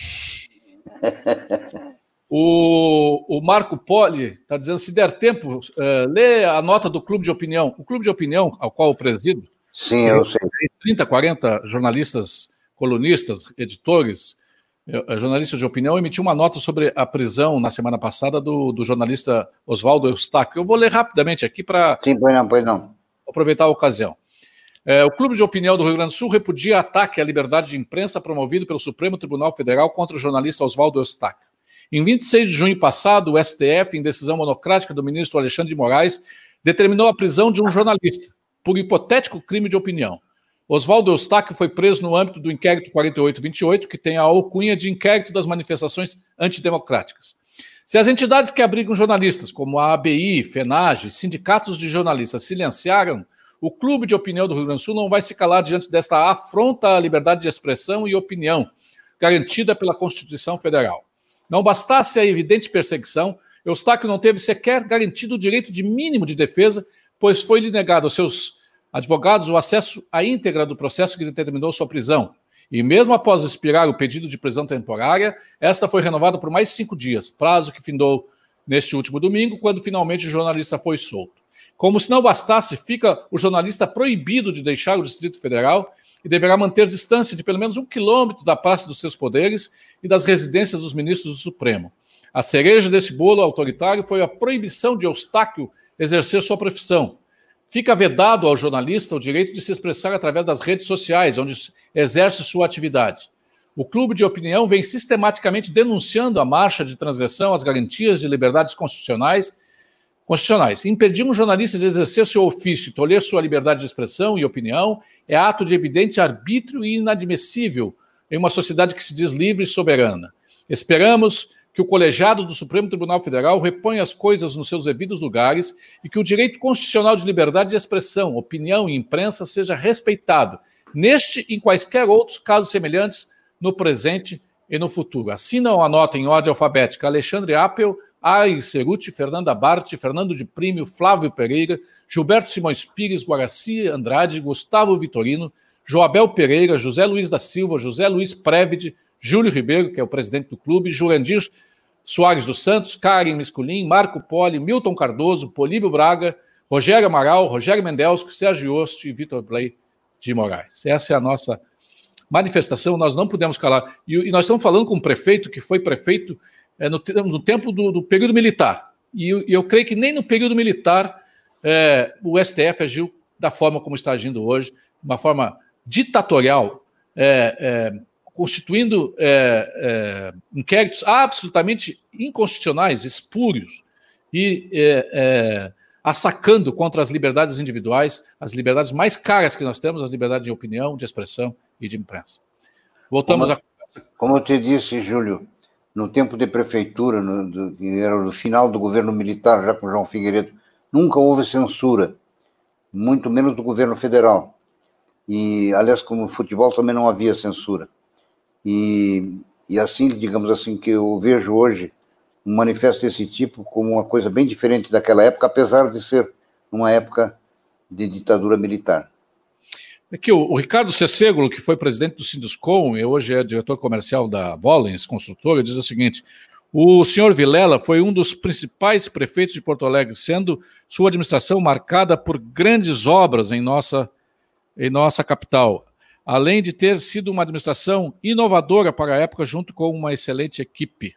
o, o Marco Poli está dizendo, se der tempo, é, lê a nota do Clube de Opinião. O Clube de Opinião, ao qual eu presido, sim, eu sei. trinta, quarenta jornalistas, colunistas, editores, jornalistas de opinião, emitiu uma nota sobre a prisão na semana passada do, do jornalista Oswaldo Eustáquio. Eu vou ler rapidamente aqui para aproveitar a ocasião. É, o Clube de Opinião do Rio Grande do Sul repudia ataque à liberdade de imprensa promovido pelo Supremo Tribunal Federal contra o jornalista Oswaldo Eustáquio. Em vinte e seis de junho passado, o S T F, em decisão monocrática do ministro Alexandre de Moraes, determinou a prisão de um jornalista por hipotético crime de opinião. Oswaldo Eustáquio foi preso no âmbito do inquérito quarenta e oito vinte e oito, que tem a alcunha de inquérito das manifestações antidemocráticas. Se as entidades que abrigam jornalistas, como a A B I, FENAGE, sindicatos de jornalistas, silenciaram, o Clube de Opinião do Rio Grande do Sul não vai se calar diante desta afronta à liberdade de expressão e opinião, garantida pela Constituição Federal. Não bastasse a evidente perseguição, Eustáquio não teve sequer garantido o direito de mínimo de defesa, pois foi-lhe negado aos seus advogados o acesso à íntegra do processo que determinou sua prisão. E mesmo após expirar o pedido de prisão temporária, esta foi renovada por mais cinco dias, prazo que findou neste último domingo, quando finalmente o jornalista foi solto. Como se não bastasse, fica o jornalista proibido de deixar o Distrito Federal e deverá manter distância de pelo menos um quilômetro da Praça dos Três Poderes e das residências dos ministros do Supremo. A cereja desse bolo autoritário foi a proibição de Eustáquio exercer sua profissão. Fica vedado ao jornalista o direito de se expressar através das redes sociais, onde exerce sua atividade. O Clube de Opinião vem sistematicamente denunciando a marcha de transgressão às garantias de liberdades constitucionais, constitucionais. Impedir um jornalista de exercer seu ofício e tolher sua liberdade de expressão e opinião é ato de evidente arbítrio e inadmissível em uma sociedade que se diz livre e soberana. Esperamos que o colegiado do Supremo Tribunal Federal reponha as coisas nos seus devidos lugares e que o direito constitucional de liberdade de expressão, opinião e imprensa seja respeitado, neste e em quaisquer outros casos semelhantes, no presente e no futuro. Assinam a nota em ordem alfabética Alexandre Appel, Ari Ceruti, Fernanda Bart, Fernando de Prímio, Flávio Pereira, Gilberto Simões Pires, Guaraci Andrade, Gustavo Vitorino, Joabel Pereira, José Luiz da Silva, José Luiz Prévide, Júlio Ribeiro, que é o presidente do clube, Jurandir Soares dos Santos, Karen Misculin, Marco Poli, Milton Cardoso, Políbio Braga, Rogério Amaral, Rogério Mendelski, Sérgio Yost e Vitor Blay de Moraes. Essa é a nossa manifestação, nós não podemos calar. E, e nós estamos falando com um prefeito que foi prefeito é, no, no tempo do, do período militar. E eu, eu creio que nem no período militar é, o S T F agiu da forma como está agindo hoje, uma forma ditatorial, é, é, constituindo é, é, inquéritos absolutamente inconstitucionais, espúrios, e é, é, assacando contra as liberdades individuais, as liberdades mais caras que nós temos, as liberdades de opinião, de expressão e de imprensa. Voltamos como, a conversa. Como eu te disse, Júlio, no tempo de prefeitura, no, do, era no final do governo militar, já com João Figueiredo, nunca houve censura, muito menos do governo federal. E, aliás, como futebol também não havia censura. E, e assim, digamos assim, que eu vejo hoje um manifesto desse tipo como uma coisa bem diferente daquela época, apesar de ser uma época de ditadura militar. Aqui o, o Ricardo Cecegolo, que foi presidente do Sinduscom e hoje é diretor comercial da Vollens Construtora, diz o seguinte: o senhor Vilela foi um dos principais prefeitos de Porto Alegre, sendo sua administração marcada por grandes obras em nossa, em nossa capital, além de ter sido uma administração inovadora para a época, junto com uma excelente equipe.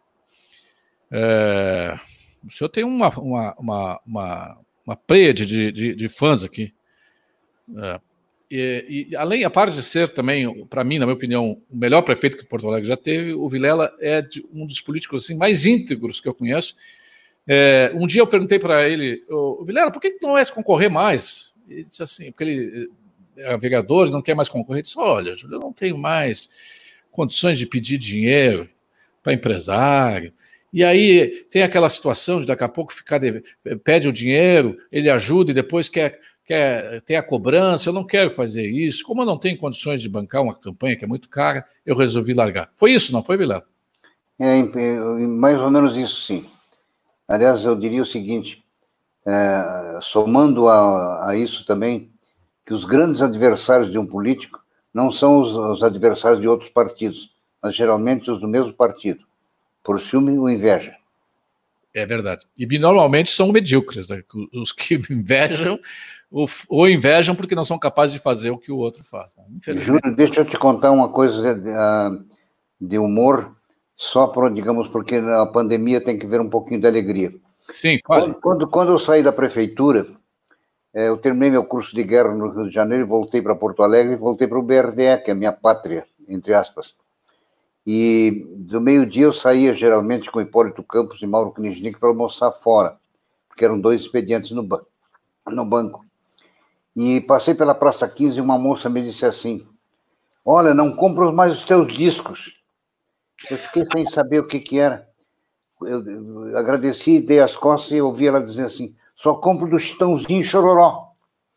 É, o senhor tem uma, uma, uma, uma, uma prédia de, de, de fãs aqui. É, e, e além, a parte de ser também, para mim, na minha opinião, o melhor prefeito que Porto Alegre já teve, o Vilela é de, um dos políticos assim, mais íntegros que eu conheço. É, um dia eu perguntei para ele, o Vilela, por que não é concorrer mais? Ele disse assim, porque ele era vereador e não quer mais concorrer, disse, olha, Júlio, eu não tenho mais condições de pedir dinheiro para empresário. E aí tem aquela situação de daqui a pouco ficar de, pede o dinheiro, ele ajuda e depois quer, quer ter a cobrança. Eu não quero fazer isso. Como eu não tenho condições de bancar uma campanha que é muito cara, eu resolvi largar. Foi isso, não foi, Vilela? É, mais ou menos isso, sim. Aliás, eu diria o seguinte, é, somando a, a isso também, que os grandes adversários de um político não são os, os adversários de outros partidos, mas geralmente os do mesmo partido, por ciúme ou inveja. É verdade. E normalmente são medíocres, né? Os que invejam, ou invejam porque não são capazes de fazer o que o outro faz. Né? Júlio, deixa eu te contar uma coisa de, de humor, só para, digamos, porque a pandemia tem que ver um pouquinho de alegria. Sim, quando, quando, quando eu saí da prefeitura, eu terminei meu curso de guerra no Rio de Janeiro, voltei para Porto Alegre e voltei para o B R D E, que é a minha pátria, entre aspas. E do meio-dia eu saía geralmente com Hipólito Campos e Mauro Kniznik para almoçar fora, porque eram dois expedientes no, ban no banco. E passei pela Praça quinze e uma moça me disse assim, olha, não compro mais os teus discos. Eu fiquei sem saber o que que era. Eu, eu agradeci, dei as costas e ouvi ela dizer assim, só compro do Chitãozinho Chororó.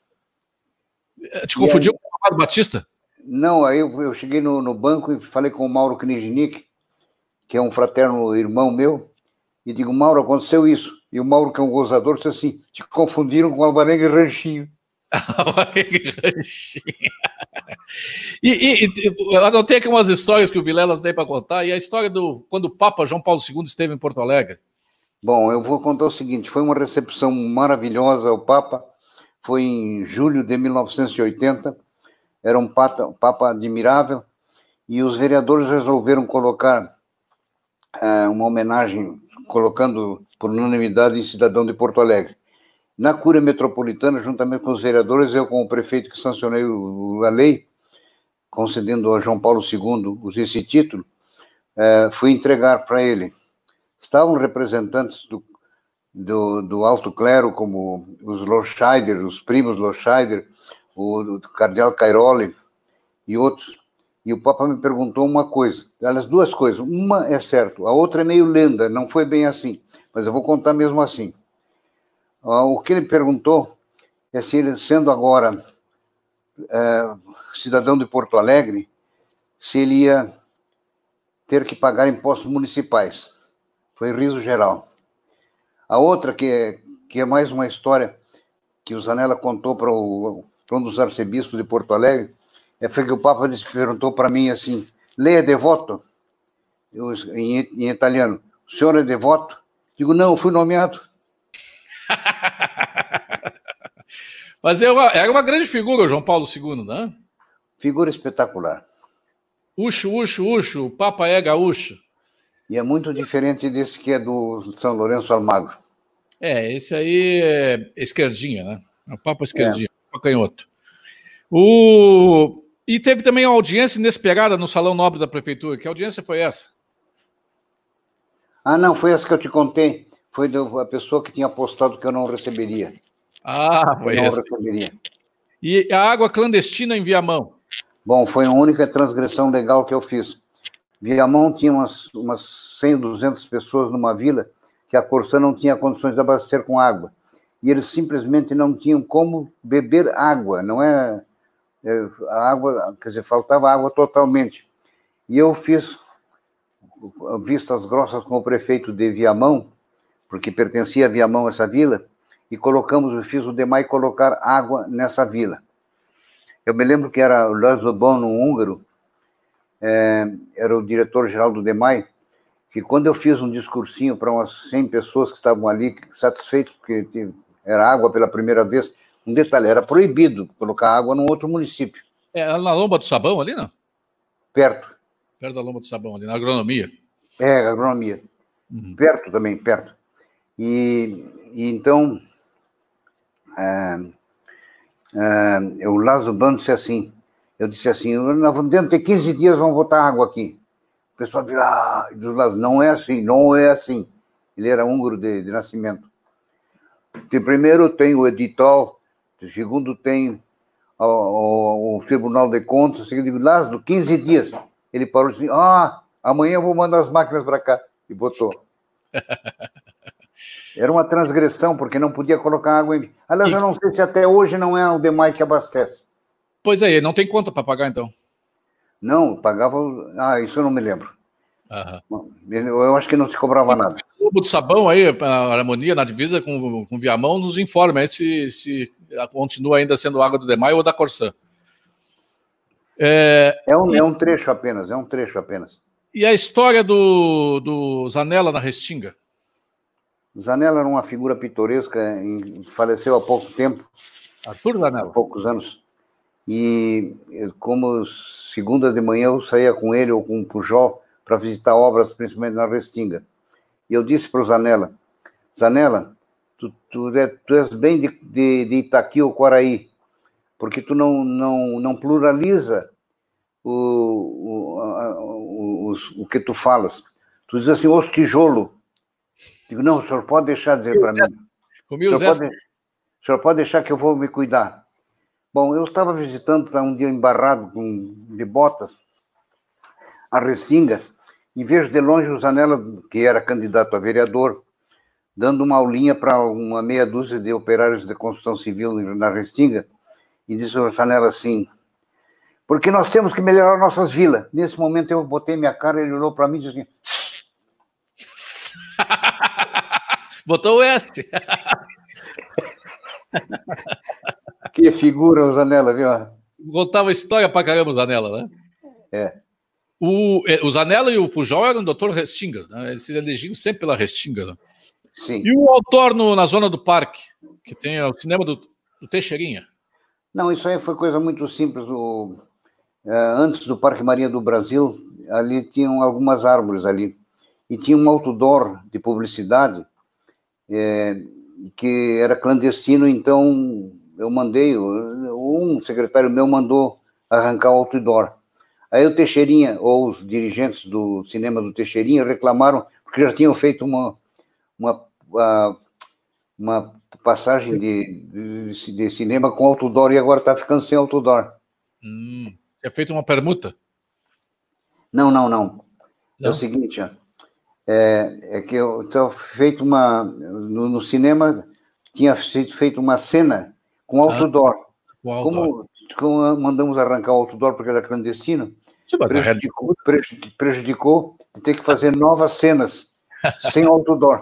Te confundiu com o Amado Batista? Não, aí eu, eu cheguei no, no banco e falei com o Mauro Kniznik, que é um fraterno irmão meu, e digo, Mauro, aconteceu isso. E o Mauro, que é um gozador, disse assim, te confundiram com Alvarenga e Ranchinho. Alvarenga e Ranchinho. E, e, e eu anotei aqui umas histórias que o Vilela tem para contar, e a história do quando o Papa João Paulo segundo esteve em Porto Alegre. Bom, eu vou contar o seguinte, foi uma recepção maravilhosa ao Papa, foi em julho de mil novecentos e oitenta, era um papa, um papa admirável, e os vereadores resolveram colocar uh, uma homenagem, colocando por unanimidade em cidadão de Porto Alegre. Na Cúria Metropolitana, juntamente com os vereadores, eu com o prefeito que sancionei o, a lei, concedendo a João Paulo segundo esse título, uh, fui entregar para ele. Estavam representantes do, do, do alto clero, como os Loscheider, os primos Loscheider, o, o cardeal Cairoli e outros. E o Papa me perguntou uma coisa, aliás, duas coisas. Uma é certo, a outra é meio lenda, não foi bem assim, mas eu vou contar mesmo assim. O que ele perguntou é se ele, sendo agora é, cidadão de Porto Alegre, se ele ia ter que pagar impostos municipais. Foi riso geral. A outra, que é, que é mais uma história que o Zanella contou para um dos arcebispos de Porto Alegre, é, foi que o Papa disse, perguntou para mim assim, lei é devoto? Eu, em, em italiano, o senhor é devoto? Digo, não, fui nomeado. Mas era uma, era uma grande figura, o João Paulo segundo, né? Figura espetacular. Uxo, uxo, uxo, o Papa é gaúcho. E é muito diferente desse que é do São Lourenço Almagro. É, esse aí é esquerdinha, né? É o Papa esquerdinha, é. Papa canhoto. O... E teve também uma audiência inesperada no Salão Nobre da Prefeitura. Que audiência foi essa? Ah, não, foi essa que eu te contei. Foi da pessoa que tinha apostado que eu não receberia. Ah, foi eu não essa. Receberia. E a água clandestina em Viamão? Bom, foi a única transgressão legal que eu fiz. Viamão tinha umas, umas cem, duzentas pessoas numa vila que a Corsã não tinha condições de abastecer com água. E eles simplesmente não tinham como beber água, não é... é a água, quer dizer, faltava água totalmente. E eu fiz vistas grossas com o prefeito de Viamão, porque pertencia a Viamão essa vila, e colocamos, eu fiz o DEMAI colocar água nessa vila. Eu me lembro que era o László Bono, um húngaro, é, era o diretor-geral do DEMAI, que quando eu fiz um discursinho para umas cem pessoas que estavam ali, satisfeitos porque era água pela primeira vez, um detalhe, era proibido colocar água num outro município. É na Lomba do Sabão ali, não? Perto. Perto da Lomba do Sabão ali, na agronomia. É, agronomia. Uhum. Perto também, perto. E, e então, é, é, o László Bono disse assim, eu disse assim, nós vamos dentro de quinze dias vamos botar água aqui. O pessoal disse, ah, não é assim, não é assim. Ele era húngaro de, de nascimento. De primeiro tem o edital, de segundo tem ao, ao, ao Tribunal de Contas, eu digo, Lázaro, quinze dias. Ele parou e disse, ah, amanhã eu vou mandar as máquinas para cá. E botou. Era uma transgressão, porque não podia colocar água em... Aliás, e... eu não sei se até hoje não é o DEMAI que abastece. Pois é, não tem conta para pagar, então. Não, pagava... Ah, isso eu não me lembro. Uhum. Eu acho que não se cobrava nada. O Clube do Sabão aí, a Harmonia, na divisa com, com Viamão, nos informa aí se, se continua ainda sendo água do DEMAI ou da Corsã. É, é, um, e, é um trecho apenas, é um trecho apenas. E a história do, do Zanella na Restinga? Zanella era uma figura pitoresca, faleceu há pouco tempo. Arthur Zanella? Há poucos anos. E como segunda de manhã eu saía com ele ou com o Pujol para visitar obras, principalmente na Restinga. E eu disse para o Zanella, Zanella, tu, tu, é, tu és bem de, de, de Itaqui ou Quaraí, porque tu não, não, não pluraliza o, o, a, o, o, o que tu falas. Tu diz assim, os tijolo. Digo, não, o senhor pode deixar de dizer para mim. O senhor, pode, o senhor pode deixar que eu vou me cuidar. Bom, eu estava visitando, um dia embarrado com, de botas, a Restinga, e vejo de longe o Zanella, que era candidato a vereador, dando uma aulinha para uma meia dúzia de operários de construção civil na Restinga, e disse o Zanella assim, porque nós temos que melhorar nossas vilas. Nesse momento eu botei minha cara, ele olhou para mim e disse assim... Botou o S. Que figura o Zanella, viu? Contava história pra caramba o Zanella, né? É. O, o Zanella e o Pujol eram doutor Restingas, né? Eles se elegiam sempre pela Restinga. Né? Sim. E o autor no, na zona do parque, que tem o cinema do, do Teixeirinha? Não, isso aí foi coisa muito simples. O, é, antes do Parque Marinha do Brasil, ali tinham algumas árvores ali. E tinha um outdoor de publicidade é, que era clandestino, então eu mandei, um secretário meu mandou arrancar o outdoor. Aí o Teixeirinha, ou os dirigentes do cinema do Teixeirinha, reclamaram, porque já tinham feito uma, uma, uma passagem de, de, de cinema com outdoor e agora está ficando sem outdoor. Hum, tinha feito uma permuta? Não, não, não. não? É o seguinte, ó. É, é que eu tinha feito uma... No, no cinema, tinha feito uma cena com outdoor. Ah, com outdoor. Como, como mandamos arrancar o outdoor porque era clandestino, Sim, prejudicou, prejudicou de ter que fazer novas cenas sem outdoor.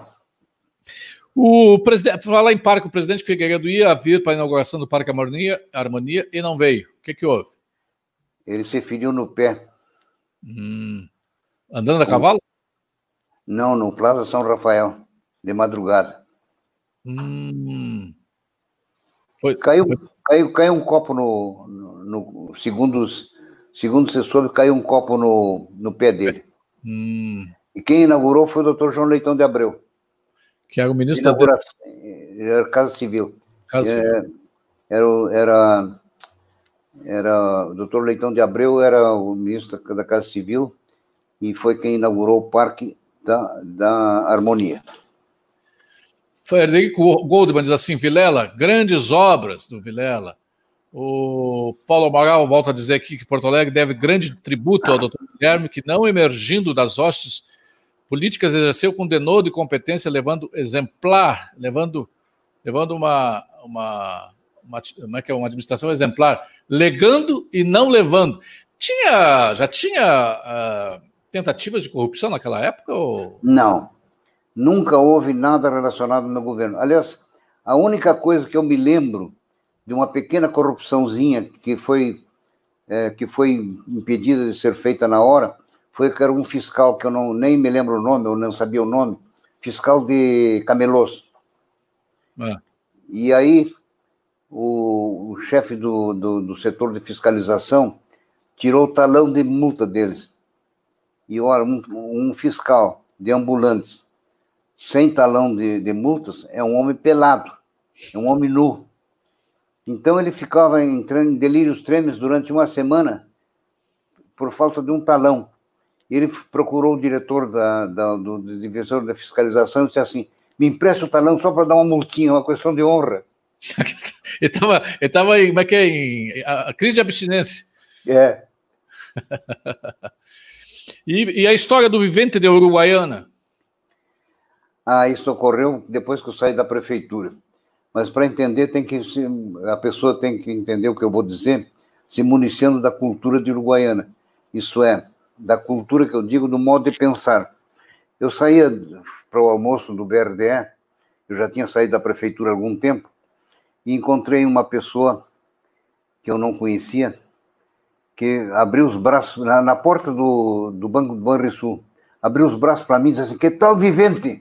O presidente, por falar em parque, o presidente Figueiredo ia vir para a inauguração do Parque Harmonia, Harmonia e não veio. O que, que houve? Ele se feriu no pé. Hum. Andando a cavalo? Não, no Plaza São Rafael, de madrugada. Hum. Foi, caiu, foi... Caiu, caiu um copo no... no, no segundo, segundo se soube, caiu um copo no, no pé dele. Hum. E quem inaugurou foi o doutor João Leitão de Abreu. Que era o ministro da... Era Casa Civil. Casa Civil. Era, era, era, era, o doutor Leitão de Abreu era o ministro da Casa Civil e foi quem inaugurou o Parque da, da Harmonia. Frederico Goldman diz assim, Vilela, grandes obras do Vilela. O Paulo Amaral volta a dizer aqui que Porto Alegre deve grande tributo ao doutor Guilherme, que não emergindo das hostes políticas exerceu com denodo e competência, levando exemplar, levando, levando uma, uma, uma, como é que é, uma administração exemplar, legando e não levando. Tinha, já tinha uh, tentativas de corrupção naquela época? Ou... Não, nunca houve nada relacionado no governo. Aliás, a única coisa que eu me lembro de uma pequena corrupçãozinha que foi, é, que foi impedida de ser feita na hora, foi que era um fiscal, que eu não, nem me lembro o nome, eu não sabia o nome, fiscal de Camelôs. É. E aí, o, o chefe do, do, do setor de fiscalização tirou o talão de multa deles. E, olha, um, um fiscal de ambulantes sem talão de, de multas é um homem pelado, é um homem nu. Então, ele ficava entrando em delírios trêmulos durante uma semana por falta de um talão. Ele procurou o diretor da, da, do, do divisor da fiscalização e disse assim, me empresta o talão só para dar uma multinha, uma questão de honra. Ele estava ele tava em, como é que é, em a, a crise de abstinência. É. E, e a história do vivente de Uruguaiana? Ah, isso ocorreu depois que eu saí da prefeitura. Mas para entender, tem que se, a pessoa tem que entender o que eu vou dizer, se municiando da cultura de Uruguaiana. Isso é, da cultura que eu digo, do modo de pensar. Eu saía para o almoço do B R D E, eu já tinha saído da prefeitura há algum tempo, e encontrei uma pessoa que eu não conhecia, que abriu os braços, na, na porta do, do Banco do Banrisul, abriu os braços para mim e disse assim, que tal vivente?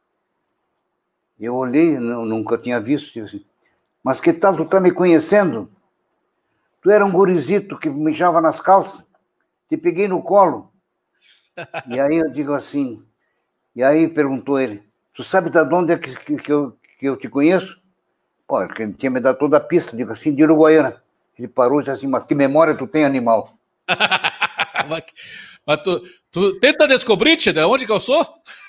Eu olhei, não, nunca tinha visto, disse assim, mas que tal, tu tá me conhecendo? Tu era um gurizito que mijava nas calças, te peguei no colo. E aí eu digo assim, e aí perguntou ele, tu sabe de onde é que, que, que, eu, que eu te conheço? Pô, ele tinha me dado toda a pista, digo assim, de Uruguaiana. Ele parou e disse assim, mas que memória tu tem, animal? mas mas tu, tu tenta descobrir, de onde que eu sou?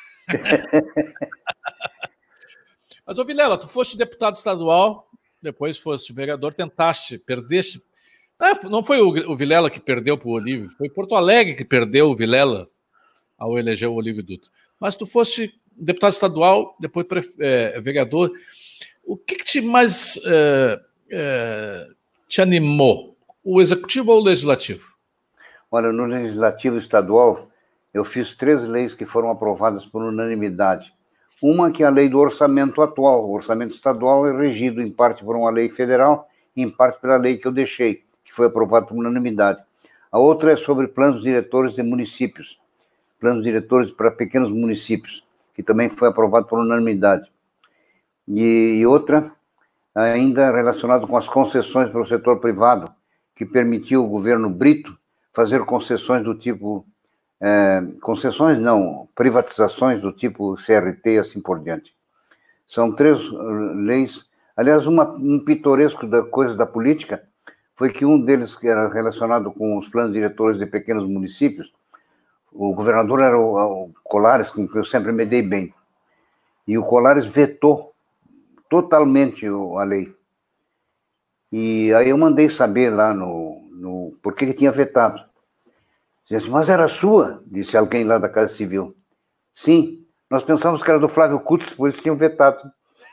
Mas, ô Vilela, tu foste deputado estadual, depois foste vereador, tentaste, perdeste. Não foi o Vilela que perdeu para o Olívio, foi Porto Alegre que perdeu o Vilela ao eleger o Olívio Dutra. Mas tu foste deputado estadual, depois é, vereador. O que, que te mais é, é, te animou? O executivo ou o legislativo? Olha, no legislativo estadual, eu fiz três leis que foram aprovadas por unanimidade. Uma que é a lei do orçamento atual. O orçamento estadual é regido em parte por uma lei federal e em parte pela lei que eu deixei, que foi aprovada por unanimidade. A outra é sobre planos diretores de municípios, planos diretores para pequenos municípios, que também foi aprovado por unanimidade. E, e outra, ainda relacionada com as concessões para o setor privado, que permitiu o governo Brito fazer concessões do tipo... É, concessões não, privatizações do tipo C R T e assim por diante. São três leis. Aliás, uma, um pitoresco da coisa da política foi que um deles, que era relacionado com os planos diretores de pequenos municípios, o governador era o, o Colares, com quem eu sempre me dei bem. E o Colares vetou totalmente a lei. E aí eu mandei saber lá no, no por que ele tinha vetado. Disse, mas era sua, disse alguém lá da Casa Civil. Sim, nós pensamos que era do Flávio Kutz, por isso tinham vetado.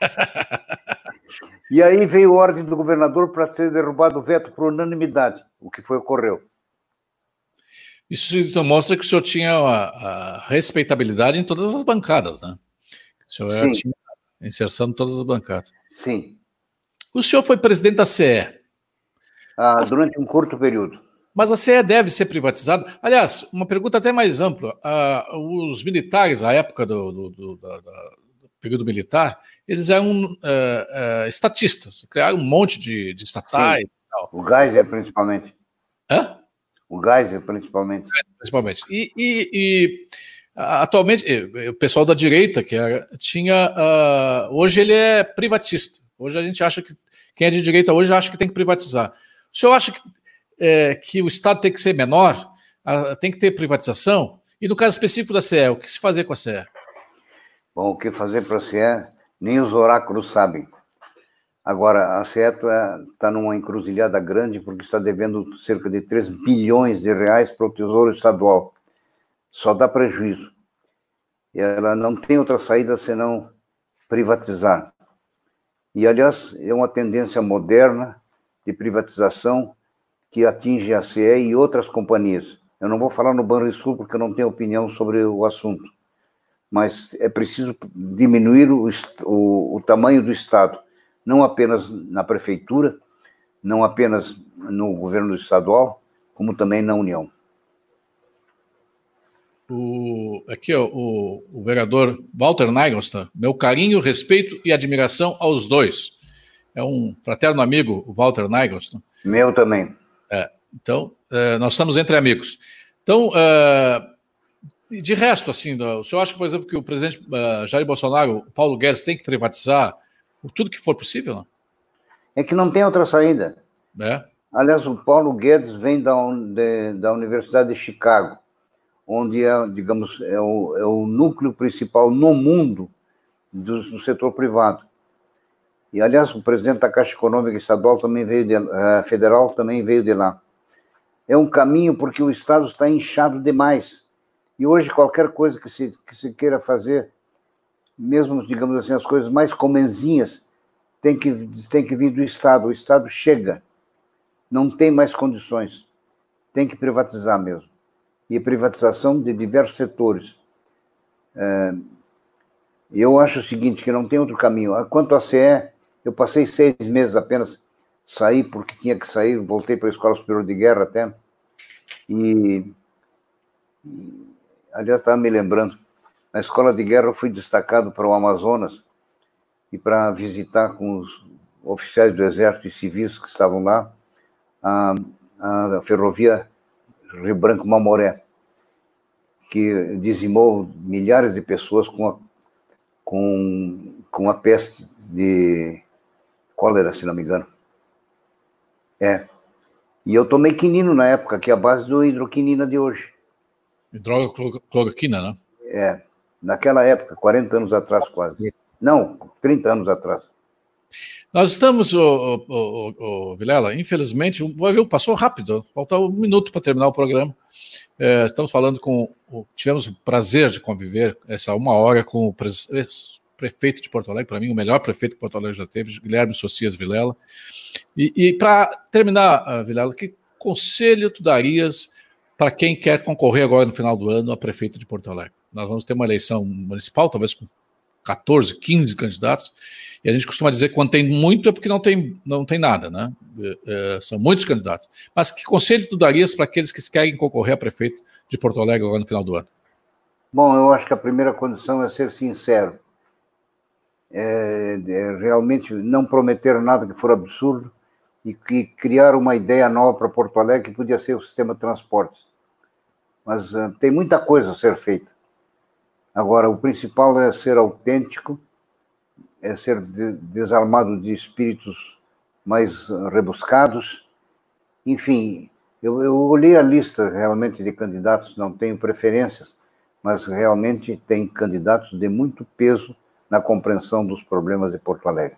E aí veio a ordem do governador para ser derrubado o veto por unanimidade, o que foi ocorreu. Isso, isso mostra que o senhor tinha a, a respeitabilidade em todas as bancadas, né? O senhor era, tinha inserção em todas as bancadas. Sim. O senhor foi presidente da C E. Ah, durante um curto período. Mas a C E deve ser privatizada? Aliás, uma pergunta até mais ampla. Uh, os militares, à época do, do, do, do, do período militar, eles eram uh, uh, estatistas, criaram um monte de, de estatais. E tal. O Geiser, principalmente. Hã? O Geiser, principalmente. Principalmente. E, e, e atualmente, o pessoal da direita, que era, tinha... Uh, hoje ele é privatista. Hoje a gente acha que... Quem é de direita hoje acha que tem que privatizar. O senhor acha que É, que o Estado tem que ser menor, a, tem que ter privatização? E no caso específico da C E, o que se fazer com a C E? Bom, o que fazer para a C E, nem os oráculos sabem. Agora, a C E está tá numa encruzilhada grande porque está devendo cerca de três bilhões de reais para o Tesouro Estadual. Só dá prejuízo. E ela não tem outra saída senão privatizar. E, aliás, é uma tendência moderna de privatização que atinge a C E e outras companhias. Eu não vou falar no Banrisul porque eu não tenho opinião sobre o assunto, mas é preciso diminuir o, o, o tamanho do Estado, não apenas na prefeitura, não apenas no governo estadual, como também na União. O, aqui, ó, o, o vereador Walter Nagelstein, meu carinho, respeito e admiração aos dois. É um fraterno amigo, o Walter Nagelstein. Meu também. É, então, é, nós estamos entre amigos. Então, é, de resto, assim, o senhor acha, por exemplo, que o presidente é, Jair Bolsonaro, o Paulo Guedes, tem que privatizar tudo que for possível? Não? É que não tem outra saída. É. Aliás, o Paulo Guedes vem da, de, da Universidade de Chicago, onde é, digamos, é o, é o núcleo principal no mundo do, do setor privado. E, aliás, o presidente da Caixa Econômica Estadual também veio de, uh, federal também veio de lá. É um caminho porque o Estado está inchado demais. E hoje qualquer coisa que se, que se queira fazer, mesmo, digamos assim, as coisas mais comenzinhas, tem que, tem que vir do Estado. O Estado chega, não tem mais condições. Tem que privatizar mesmo. E privatização de diversos setores. É, eu acho o seguinte, que não tem outro caminho. Quanto à C E, eu passei seis meses apenas, saí porque tinha que sair, voltei para a Escola Superior de Guerra até, e, e aliás, estava me lembrando, na Escola de Guerra eu fui destacado para o Amazonas e para visitar com os oficiais do Exército e civis que estavam lá, a, a ferrovia Rio Branco-Mamoré, que dizimou milhares de pessoas com a, com, com a peste de cólera, se não me engano. É. E eu tomei quinino na época, que é a base do hidroquinina de hoje. Hidrocloroquina, né? É. Naquela época, quarenta anos atrás quase. Não, trinta anos atrás. Nós estamos, o, o, o, o Vilela, infelizmente, passou rápido, falta um minuto para terminar o programa. É, estamos falando com, tivemos o prazer de conviver essa uma hora com o pre, prefeito de Porto Alegre, para mim o melhor prefeito que Porto Alegre já teve, Guilherme Socias Vilela. E, e para terminar, uh, Vilela, que conselho tu darias para quem quer concorrer agora no final do ano a prefeito de Porto Alegre? Nós vamos ter uma eleição municipal, talvez com quatorze, quinze candidatos, e a gente costuma dizer que quando tem muito é porque não tem, não tem nada, né? É, é, são muitos candidatos. Mas que conselho tu darias para aqueles que querem concorrer a prefeito de Porto Alegre agora no final do ano? Bom, eu acho que a primeira condição é ser sincero. É, é realmente não prometer nada que for absurdo e que criar uma ideia nova para Porto Alegre que podia ser o sistema de transportes. Mas uh, tem muita coisa a ser feita. Agora, o principal é ser autêntico, é ser de, desarmado de espíritos mais rebuscados. Enfim, eu, eu olhei a lista realmente de candidatos, não tenho preferências, mas realmente tem candidatos de muito peso na compreensão dos problemas de Porto Alegre.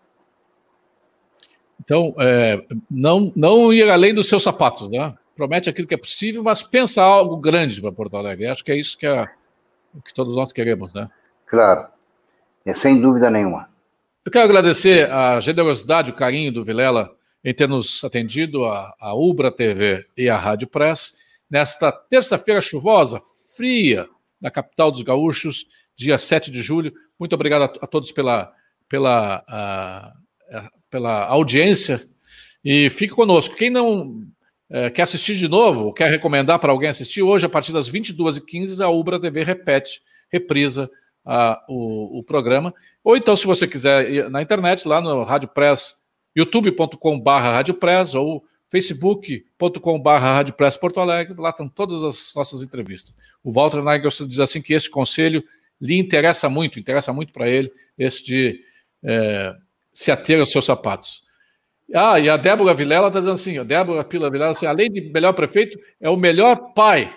Então, é, não, não ir além dos seus sapatos, né? Promete aquilo que é possível, mas pensa algo grande para Porto Alegre. Acho que é isso que, é, que todos nós queremos, né? Claro, é sem dúvida nenhuma. Eu quero agradecer a generosidade, o carinho do Vilela em ter nos atendido, a, a Ubra T V e a Rádio Press, nesta terça-feira chuvosa, fria, na capital dos gaúchos, dia sete de julho. Muito obrigado a, a todos pela, pela, a, a, pela audiência e fique conosco. Quem não é, quer assistir de novo, ou quer recomendar para alguém assistir, hoje, a partir das vinte e duas e quinze, a Ubra T V repete, reprisa a, o, o programa. Ou então, se você quiser ir na internet, lá no Rádio Press, youtube ponto com barra Rádio Press ou facebook ponto com barra Rádio Press Porto Alegre, lá estão todas as nossas entrevistas. O Walter Nagelson diz assim que este conselho lhe interessa muito, interessa muito para ele, esse de é, se ater aos seus sapatos. Ah, e a Débora Vilela está dizendo assim, a Débora Pila Vilela, assim, além de melhor prefeito, é o melhor pai.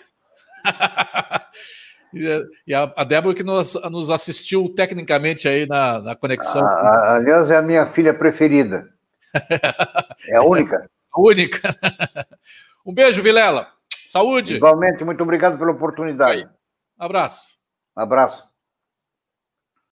E a, a Débora que nos, nos assistiu tecnicamente aí na, na conexão. Ah, aliás, é a minha filha preferida. É a única. A única. Um beijo, Vilela. Saúde. Igualmente, muito obrigado pela oportunidade. Aí. Abraço. Um abraço.